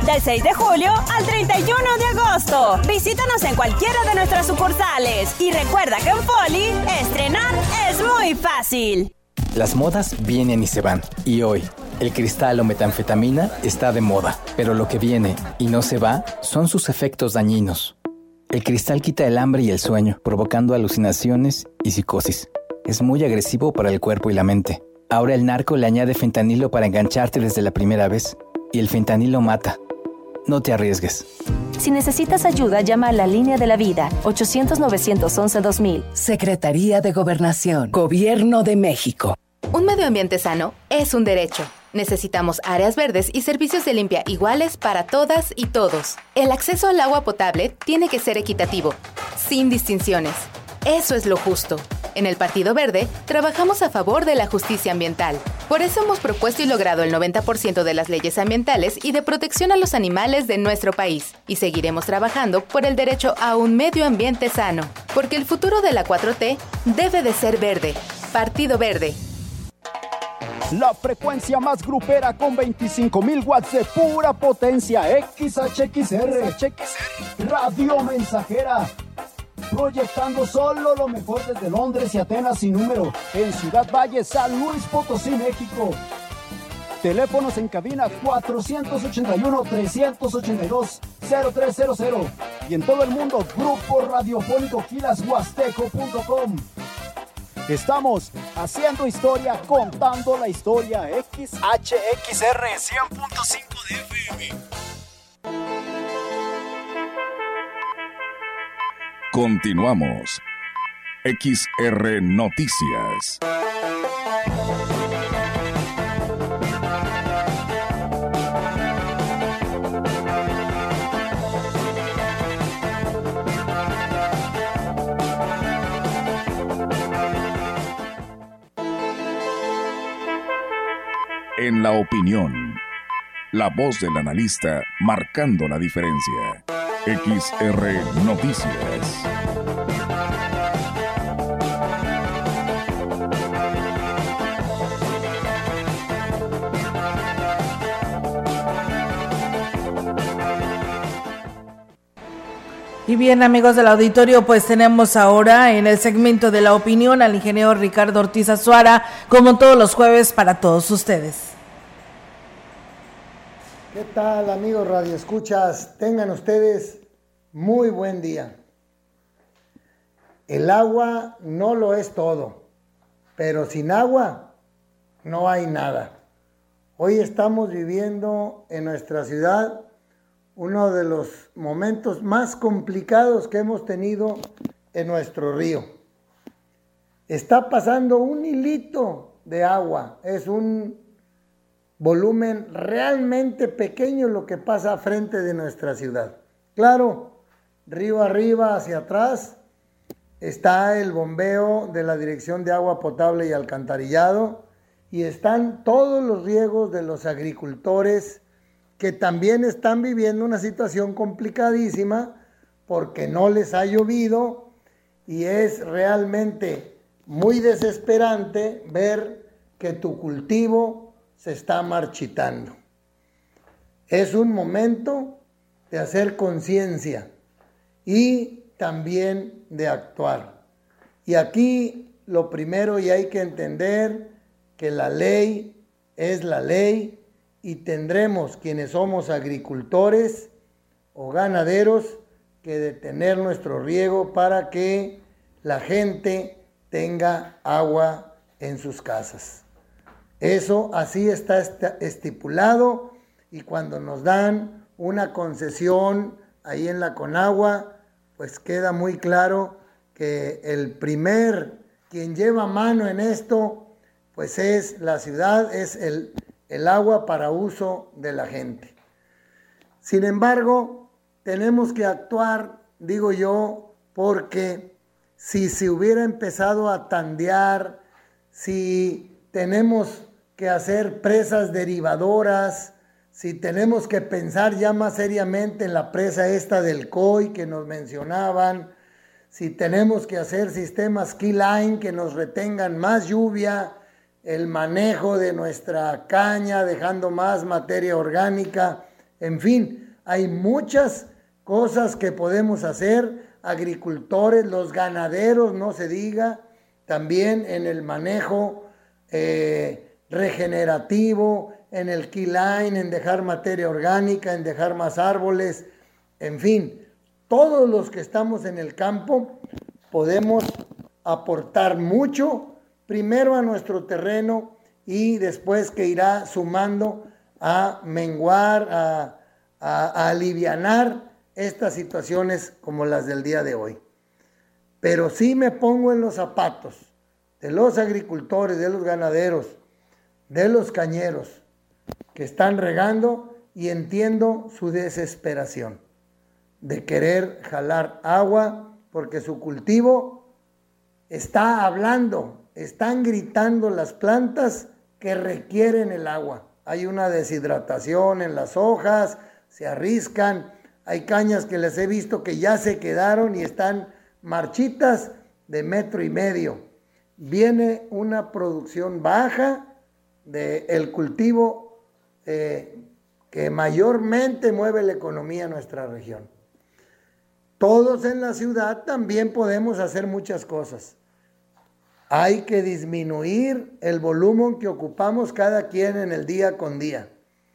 del seis de julio al treinta y uno de agosto. Visítanos en cualquiera de nuestras sucursales y recuerda que en Foli, estrenar es muy fácil. Las modas vienen y se van, y hoy el cristal o metanfetamina está de moda, pero lo que viene y no se va son sus efectos dañinos. El cristal quita el hambre y el sueño, provocando alucinaciones y psicosis. Es muy agresivo para el cuerpo y la mente. Ahora el narco le añade fentanilo para engancharte desde la primera vez, y el fentanilo mata. No te arriesgues. Si necesitas ayuda, llama a la Línea de la Vida, ochocientos, novecientos once, dos mil. Secretaría de Gobernación, Gobierno de México. Un medio ambiente sano es un derecho. Necesitamos áreas verdes y servicios de limpia iguales para todas y todos. El acceso al agua potable tiene que ser equitativo, sin distinciones. Eso es lo justo. En el Partido Verde, trabajamos a favor de la justicia ambiental. Por eso hemos propuesto y logrado el noventa por ciento de las leyes ambientales y de protección a los animales de nuestro país. Y seguiremos trabajando por el derecho a un medio ambiente sano. Porque el futuro de la cuatro T debe de ser verde. Partido Verde. La frecuencia más grupera con veinticinco mil watts de pura potencia. X H X R. Radio Mensajera. Proyectando solo lo mejor desde Londres y Atenas sin número. En Ciudad Valle, San Luis Potosí, México. Teléfonos en cabina cuatrocientos ochenta y uno, trescientos ochenta y dos, cero tres cero cero. Y en todo el mundo, Grupo Radiofónico Quilas Huasteco punto com. Estamos haciendo historia, contando la historia. X H X R cien punto cinco de F M. Continuamos. X R Noticias. En la opinión, la voz del analista marcando la diferencia. X R Noticias. Y bien, amigos del auditorio, pues tenemos ahora en el segmento de la opinión al ingeniero Ricardo Ortiz Azuara, como todos los jueves, para todos ustedes. ¿Qué tal, amigos radioescuchas? Tengan ustedes muy buen día. El agua no lo es todo, pero sin agua no hay nada. Hoy estamos viviendo en nuestra ciudad uno de los momentos más complicados que hemos tenido en nuestro río. Está pasando un hilito de agua, es un volumen realmente pequeño lo que pasa frente de nuestra ciudad. Claro, río arriba, hacia atrás, está el bombeo de la Dirección de Agua Potable y Alcantarillado y están todos los riegos de los agricultores que también están viviendo una situación complicadísima porque no les ha llovido y es realmente muy desesperante ver que tu cultivo se está marchitando. Es un momento de hacer conciencia y también de actuar. Y aquí lo primero, y hay que entender que la ley es la ley y tendremos quienes somos agricultores o ganaderos que detener nuestro riego para que la gente tenga agua en sus casas. Eso así está estipulado y cuando nos dan una concesión ahí en la Conagua, pues queda muy claro que el primer quien lleva mano en esto, pues es la ciudad, es el, el agua para uso de la gente. Sin embargo, tenemos que actuar, digo yo, porque si se hubiera empezado a tandear, si tenemos que hacer presas derivadoras, si tenemos que pensar ya más seriamente en la presa esta del C O I que nos mencionaban, si tenemos que hacer sistemas keyline que nos retengan más lluvia, el manejo de nuestra caña dejando más materia orgánica En fin, hay muchas cosas que podemos hacer, agricultores, los ganaderos, no se diga, también en el manejo eh, regenerativo, en el keyline, en dejar materia orgánica, en dejar más árboles, en fin, todos los que estamos en el campo podemos aportar mucho, primero a nuestro terreno y después que irá sumando a menguar, a, a, a alivianar estas situaciones como las del día de hoy. Pero sí me pongo en los zapatos de los agricultores, de los ganaderos, de los cañeros que están regando y entiendo su desesperación de querer jalar agua porque su cultivo está hablando, están gritando las plantas que requieren el agua. Hay una deshidratación en las hojas, se arriscan, hay cañas que les he visto que ya se quedaron y están marchitas de metro y medio. Viene una producción baja del cultivo eh, que mayormente mueve la economía en nuestra región. Todos en la ciudad también podemos hacer muchas cosas. Hay que disminuir el volumen que ocupamos cada quien en el día con día.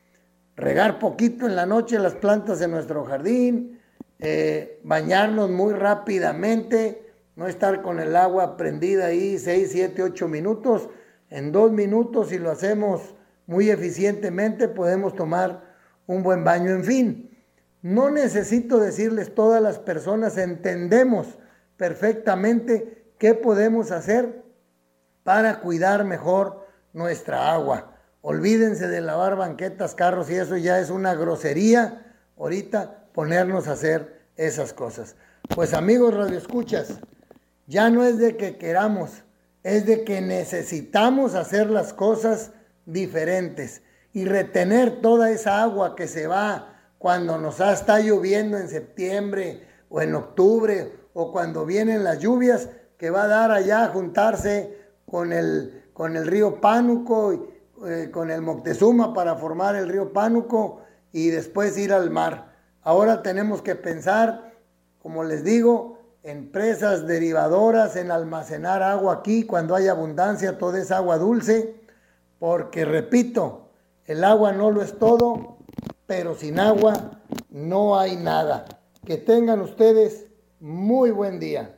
Regar poquito en la noche las plantas de nuestro jardín, eh, bañarnos muy rápidamente, no estar con el agua prendida ahí seis, siete, ocho minutos. En dos minutos, si lo hacemos muy eficientemente, podemos tomar un buen baño. En fin, no necesito decirles, todas las personas entendemos perfectamente qué podemos hacer para cuidar mejor nuestra agua. Olvídense de lavar banquetas, carros y eso ya es una grosería ahorita ponernos a hacer esas cosas. Pues amigos radioescuchas, ya no es de que queramos, es de que necesitamos hacer las cosas diferentes y retener toda esa agua que se va cuando nos está lloviendo en septiembre o en octubre o cuando vienen las lluvias, que va a dar allá a juntarse con el, con el río Pánuco, eh, con el Moctezuma para formar el río Pánuco y después ir al mar. Ahora tenemos que pensar, como les digo, en presas derivadoras, en almacenar agua aquí cuando hay abundancia, toda esa agua dulce, porque repito, el agua no lo es todo, pero sin agua no hay nada. Que tengan ustedes muy buen día.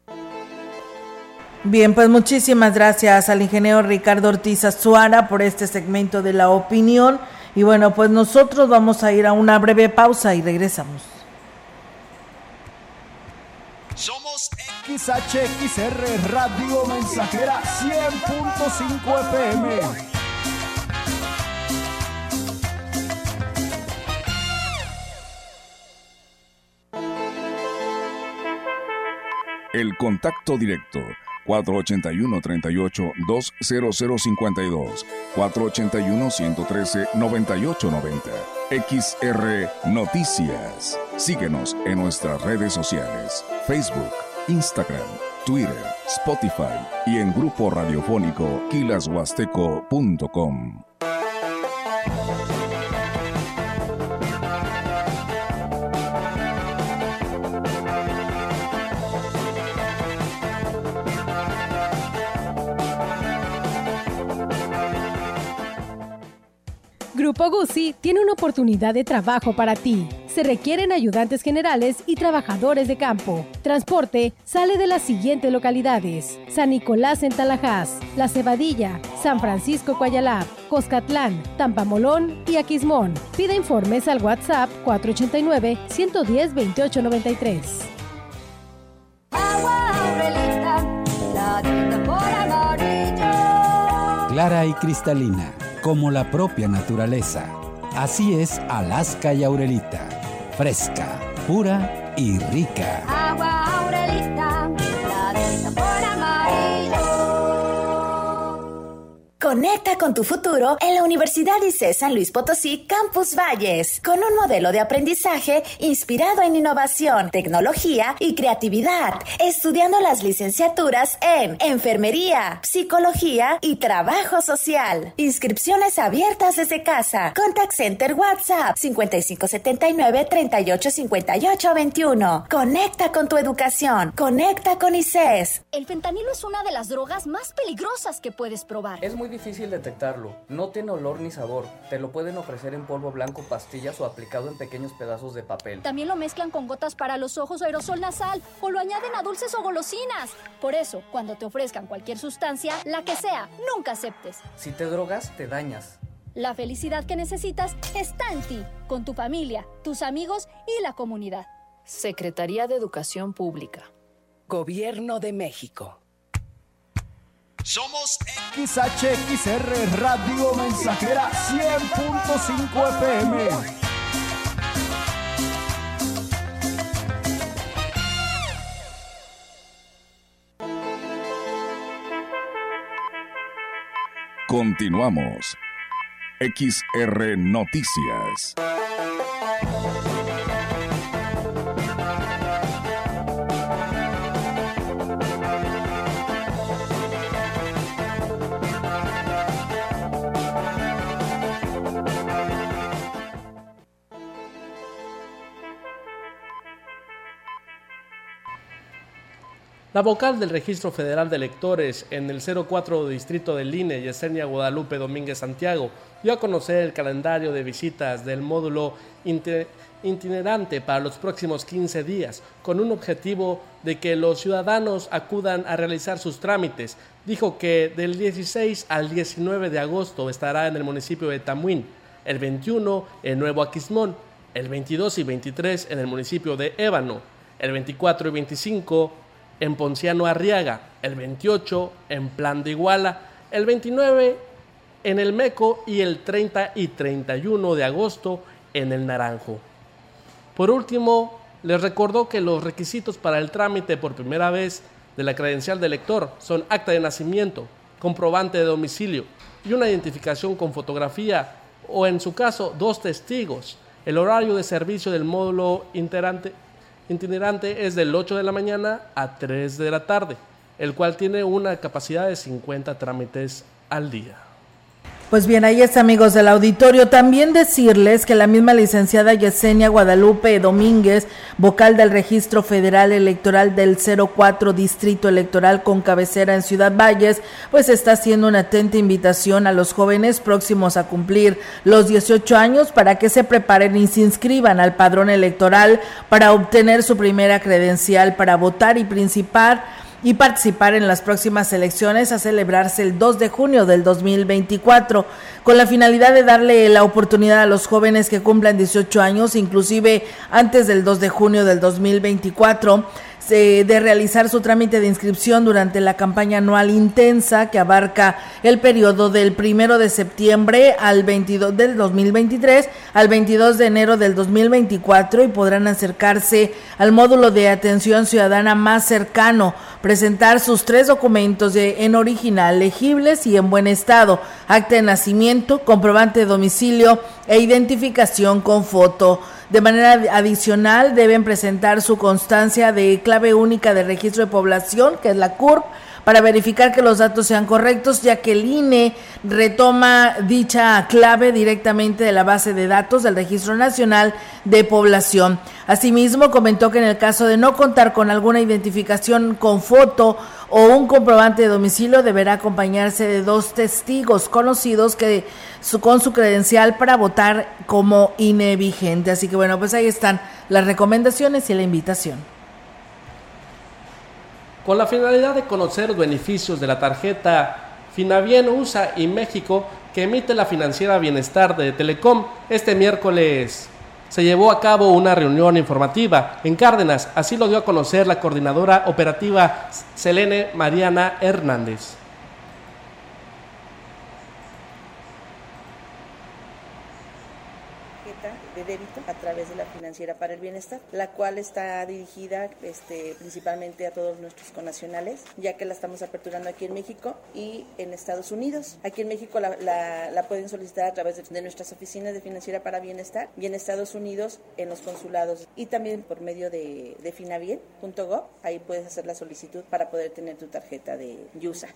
Bien, pues muchísimas gracias al ingeniero Ricardo Ortiz Azuara por este segmento de la opinión. Y bueno, pues nosotros vamos a ir a una breve pausa y regresamos. Somos X H X R Radio Mensajera cien punto cinco F M. El contacto directo cuatro ochenta y uno, treinta y ocho, dos cero cero cincuenta y dos, cuatro ochenta y uno, ciento trece, noventa y ocho noventa. X R Noticias. Síguenos en nuestras redes sociales: Facebook, Instagram, Twitter, Spotify y en grupo radiofónico quilas huasteco punto com. Grupo Guzzi tiene una oportunidad de trabajo para ti. Se requieren ayudantes generales y trabajadores de campo. Transporte sale de las siguientes localidades: San Nicolás en Talajás, La Cebadilla, San Francisco Cuayalab, Coscatlán, Tampamolón y Aquismón. Pida informes al WhatsApp cuatro ochenta y nueve, ciento diez, veintiocho noventa y tres. Agua Aurelita, la tinta por amarillo. Clara y cristalina, como la propia naturaleza. Así es Alaska y Aurelita. Fresca, pura y rica. Agua Aurelita, la tinta por amarillo. Conecta con tu futuro en la Universidad I C E San Luis Potosí Campus Valles, con un modelo de aprendizaje inspirado en innovación, tecnología y creatividad, estudiando las licenciaturas en Enfermería, Psicología y Trabajo Social. Inscripciones abiertas desde casa. Contact Center WhatsApp cincuenta y cinco setenta y nueve treinta y ocho cincuenta y ocho veintiuno. Conecta con tu educación. Conecta con I C E S. El fentanilo es una de las drogas más peligrosas que puedes probar. Es muy difícil detectarlo. No tiene olor ni sabor. Te lo pueden ofrecer en polvo blanco, pastillas o aplicado en pequeños pedazos de papel. También lo mezclan con gotas para los ojos o aerosol nasal o lo añaden a dulces o golosinas. Por eso, cuando te ofrezcan cualquier sustancia, la que sea, nunca aceptes. Si te drogas, te dañas. La felicidad que necesitas está en ti, con tu familia, tus amigos y la comunidad. Secretaría de Educación Pública. Gobierno de México. Somos X H X R Radio Mensajera cien punto cinco F M. Continuamos. X R Noticias. La vocal del Registro Federal de Electores en el cero cuatro Distrito del I N E, Yesenia Guadalupe Domínguez Santiago, dio a conocer el calendario de visitas del módulo itinerante para los próximos quince días, con un objetivo de que los ciudadanos acudan a realizar sus trámites. Dijo que del dieciséis al diecinueve de agosto estará en el municipio de Tamuín, el veintiuno en Nuevo Aquismón, el veintidós y veintitrés en el municipio de Ébano, el veinticuatro y veinticinco en Ponciano Arriaga, el veintiocho en Plan de Iguala, el veintinueve en El Meco y el treinta y treinta y uno de agosto en El Naranjo. Por último, les recordó que los requisitos para el trámite por primera vez de la credencial de elector son acta de nacimiento, comprobante de domicilio y una identificación con fotografía o, en su caso, dos testigos. El horario de servicio del módulo itinerante itinerante es del ocho de la mañana a tres de la tarde, el cual tiene una capacidad de cincuenta trámites al día. Pues bien, ahí está, amigos del auditorio. También decirles que la misma licenciada Yesenia Guadalupe Domínguez, vocal del Registro Federal Electoral del cero cuatro Distrito Electoral con cabecera en Ciudad Valles, pues está haciendo una atenta invitación a los jóvenes próximos a cumplir los dieciocho años para que se preparen y se inscriban al padrón electoral para obtener su primera credencial para votar y participar y participar en las próximas elecciones a celebrarse el dos de junio del dos mil veinticuatro, con la finalidad de darle la oportunidad a los jóvenes que cumplan dieciocho años, inclusive antes del dos de junio del dos mil veinticuatro, de realizar su trámite de inscripción durante la campaña anual intensa que abarca el periodo del primero de septiembre al veintidós del dos mil veintitrés al veintidós de enero del dos mil veinticuatro, y podrán acercarse al módulo de atención ciudadana más cercano, presentar sus tres documentos de, en original, legibles y en buen estado: acta de nacimiento, comprobante de domicilio e identificación con foto. De manera adicional, deben presentar su constancia de clave única de registro de población, que es la C U R P, para verificar que los datos sean correctos, ya que el I N E retoma dicha clave directamente de la base de datos del Registro Nacional de Población. Asimismo, comentó que en el caso de no contar con alguna identificación con foto o un comprobante de domicilio, deberá acompañarse de dos testigos conocidos que su, con su credencial para votar como I N E vigente. Así que bueno, pues ahí están las recomendaciones y la invitación. Con la finalidad de conocer los beneficios de la tarjeta Finabien U S A y México que emite la financiera Bienestar de Telecom, este miércoles se llevó a cabo una reunión informativa en Cárdenas. Así lo dio a conocer la coordinadora operativa Selene Mariana Hernández. tarjeta de débito a través de la Financiera para el Bienestar, la cual está dirigida este, principalmente a todos nuestros connacionales, ya que la estamos aperturando aquí en México y en Estados Unidos. Aquí en México la, la, la pueden solicitar a través de, de nuestras oficinas de Financiera para Bienestar y en Estados Unidos en los consulados y también por medio de, de finabien punto gov, ahí puedes hacer la solicitud para poder tener tu tarjeta de Yusa.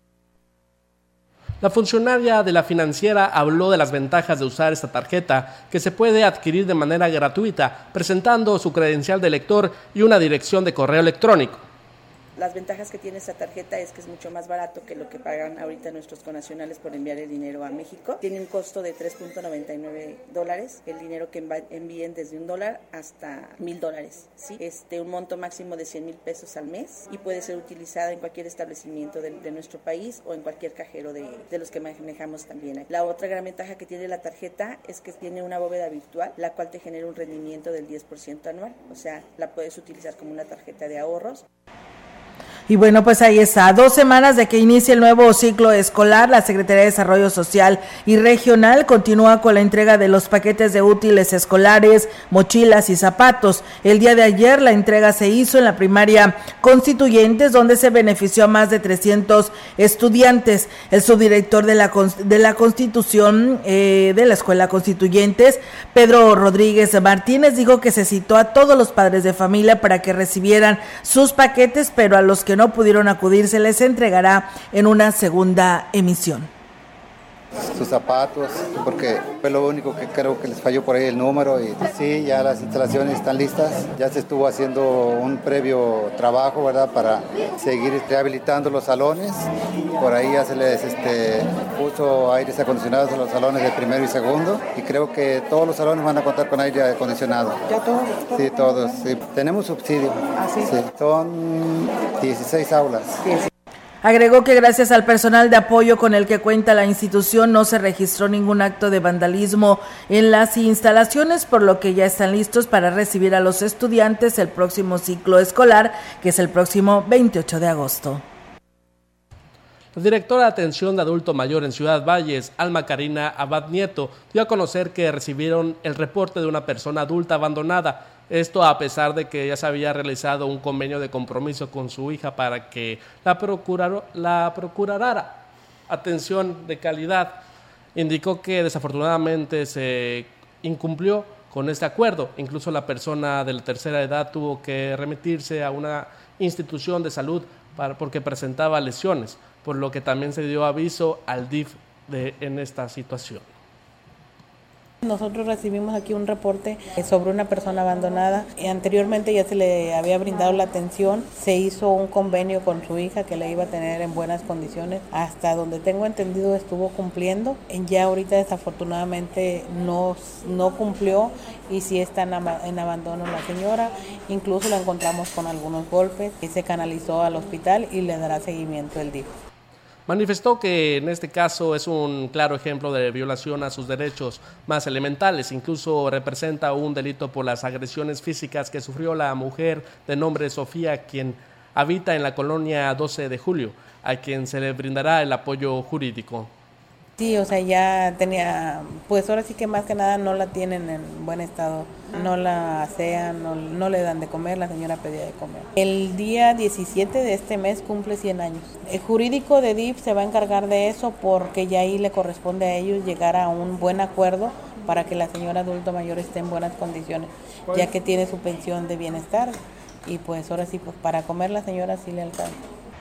La funcionaria de la financiera habló de las ventajas de usar esta tarjeta, que se puede adquirir de manera gratuita, presentando su credencial de lector y una dirección de correo electrónico. Las ventajas que tiene esta tarjeta es que es mucho más barato que lo que pagan ahorita nuestros connacionales por enviar el dinero a México. Tiene un costo de tres punto noventa y nueve dólares, el dinero que envíen desde un dólar hasta mil dólares, ¿sí? Este, un monto máximo de cien mil pesos al mes y puede ser utilizada en cualquier establecimiento de, de nuestro país o en cualquier cajero de, de los que manejamos también. La otra gran ventaja que tiene la tarjeta es que tiene una bóveda virtual, la cual te genera un rendimiento del diez por ciento anual, o sea, la puedes utilizar como una tarjeta de ahorros. Y bueno, pues ahí está, a dos semanas de que inicie el nuevo ciclo escolar, la Secretaría de Desarrollo Social y Regional continúa con la entrega de los paquetes de útiles escolares, mochilas y zapatos. El día de ayer la entrega se hizo en la primaria Constituyentes, donde se benefició a más de trescientos estudiantes. El subdirector de la, de la Constitución eh, de la Escuela Constituyentes, Pedro Rodríguez Martínez, dijo que se citó a todos los padres de familia para que recibieran sus paquetes, pero a los que no pudieron acudir se les entregará en una segunda emisión. Sus zapatos, porque fue lo único que creo que les falló por ahí el número y sí, ya las instalaciones están listas, ya se estuvo haciendo un previo trabajo, ¿verdad?, para seguir rehabilitando los salones, por ahí ya se les este, puso aires acondicionados en los salones de primero y segundo y creo que todos los salones van a contar con aire acondicionado. ¿Ya todos? Sí, todos, sí. Tenemos subsidio, ¿Ah, sí? Sí, son dieciséis aulas. Sí, sí. Agregó que gracias al personal de apoyo con el que cuenta la institución no se registró ningún acto de vandalismo en las instalaciones, por lo que ya están listos para recibir a los estudiantes el próximo ciclo escolar, que es el próximo veintiocho de agosto. La directora de Atención de Adulto Mayor en Ciudad Valles, Alma Karina Abad Nieto, dio a conocer que recibieron el reporte de una persona adulta abandonada. Esto a pesar de que ya se había realizado un convenio de compromiso con su hija para que la, procurar, la procurara atención de calidad. Indicó que desafortunadamente se incumplió con este acuerdo. Incluso la persona de la tercera edad tuvo que remitirse a una institución de salud para, porque presentaba lesiones, por lo que también se dio aviso al D I F de, en esta situación. Nosotros recibimos aquí un reporte sobre una persona abandonada. Anteriormente ya se le había brindado la atención, se hizo un convenio con su hija que la iba a tener en buenas condiciones. Hasta donde tengo entendido estuvo cumpliendo. Ya ahorita desafortunadamente no, no cumplió y sí está en, en abandono la señora. Incluso la encontramos con algunos golpes y se canalizó al hospital y le dará seguimiento el D I F. Manifestó que en este caso es un claro ejemplo de violación a sus derechos más elementales, incluso representa un delito por las agresiones físicas que sufrió la mujer de nombre Sofía, quien habita en la colonia doce de julio, a quien se le brindará el apoyo jurídico. Sí, o sea, ya tenía, pues ahora sí que más que nada no la tienen en buen estado, no la asean, no, no le dan de comer, la señora pedía de comer. El día diecisiete de este mes cumple cien años. El jurídico de D I F se va a encargar de eso porque ya ahí le corresponde a ellos llegar a un buen acuerdo para que la señora adulto mayor esté en buenas condiciones, ya que tiene su pensión de bienestar y pues ahora sí, pues para comer la señora sí le alcanza.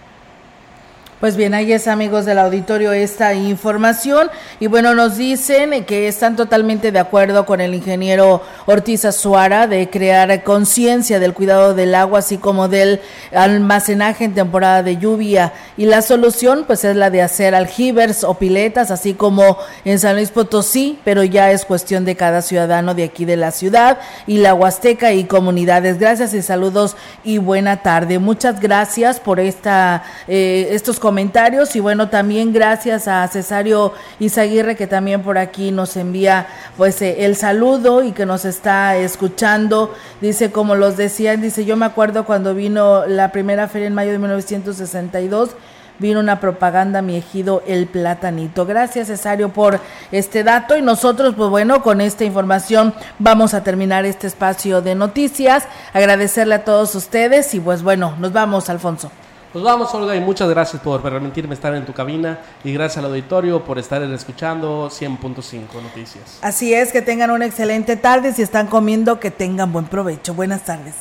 Pues bien, ahí es, amigos del auditorio, esta información. Y bueno, nos dicen que están totalmente de acuerdo con el ingeniero Ortiz Azuara de crear conciencia del cuidado del agua, así como del almacenaje en temporada de lluvia. Y la solución, pues, es la de hacer aljibers o piletas, así como en San Luis Potosí, pero ya es cuestión de cada ciudadano de aquí de la ciudad y la Huasteca y comunidades. Gracias y saludos y buena tarde. Muchas gracias por esta eh, estos comentarios. comentarios y bueno, también gracias a Cesario Izaguirre, que también por aquí nos envía pues eh, el saludo y que nos está escuchando. Dice, como los decían, dice, yo me acuerdo cuando vino la primera feria en mayo de mil novecientos sesenta y dos, vino una propaganda mi ejido El Platanito. Gracias, Cesario, por este dato, y nosotros, pues bueno, con esta información vamos a terminar este espacio de noticias. Agradecerle a todos ustedes y pues bueno, nos vamos, Alfonso. Pues vamos, Olga, y muchas gracias por permitirme estar en tu cabina y gracias al auditorio por estar escuchando cien punto cinco Noticias. Así es, que tengan una excelente tarde. Si están comiendo, que tengan buen provecho. Buenas tardes.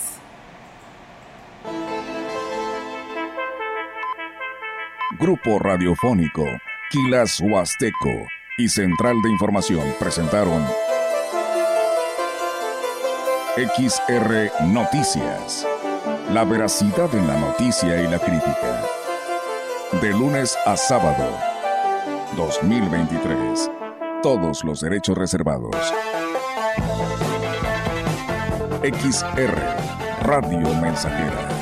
Grupo Radiofónico Quilas Huasteco y Central de Información presentaron X R Noticias. La veracidad en la noticia y la crítica. De lunes a sábado, dos mil veintitrés. Todos los derechos reservados. X R Radio Mensajera.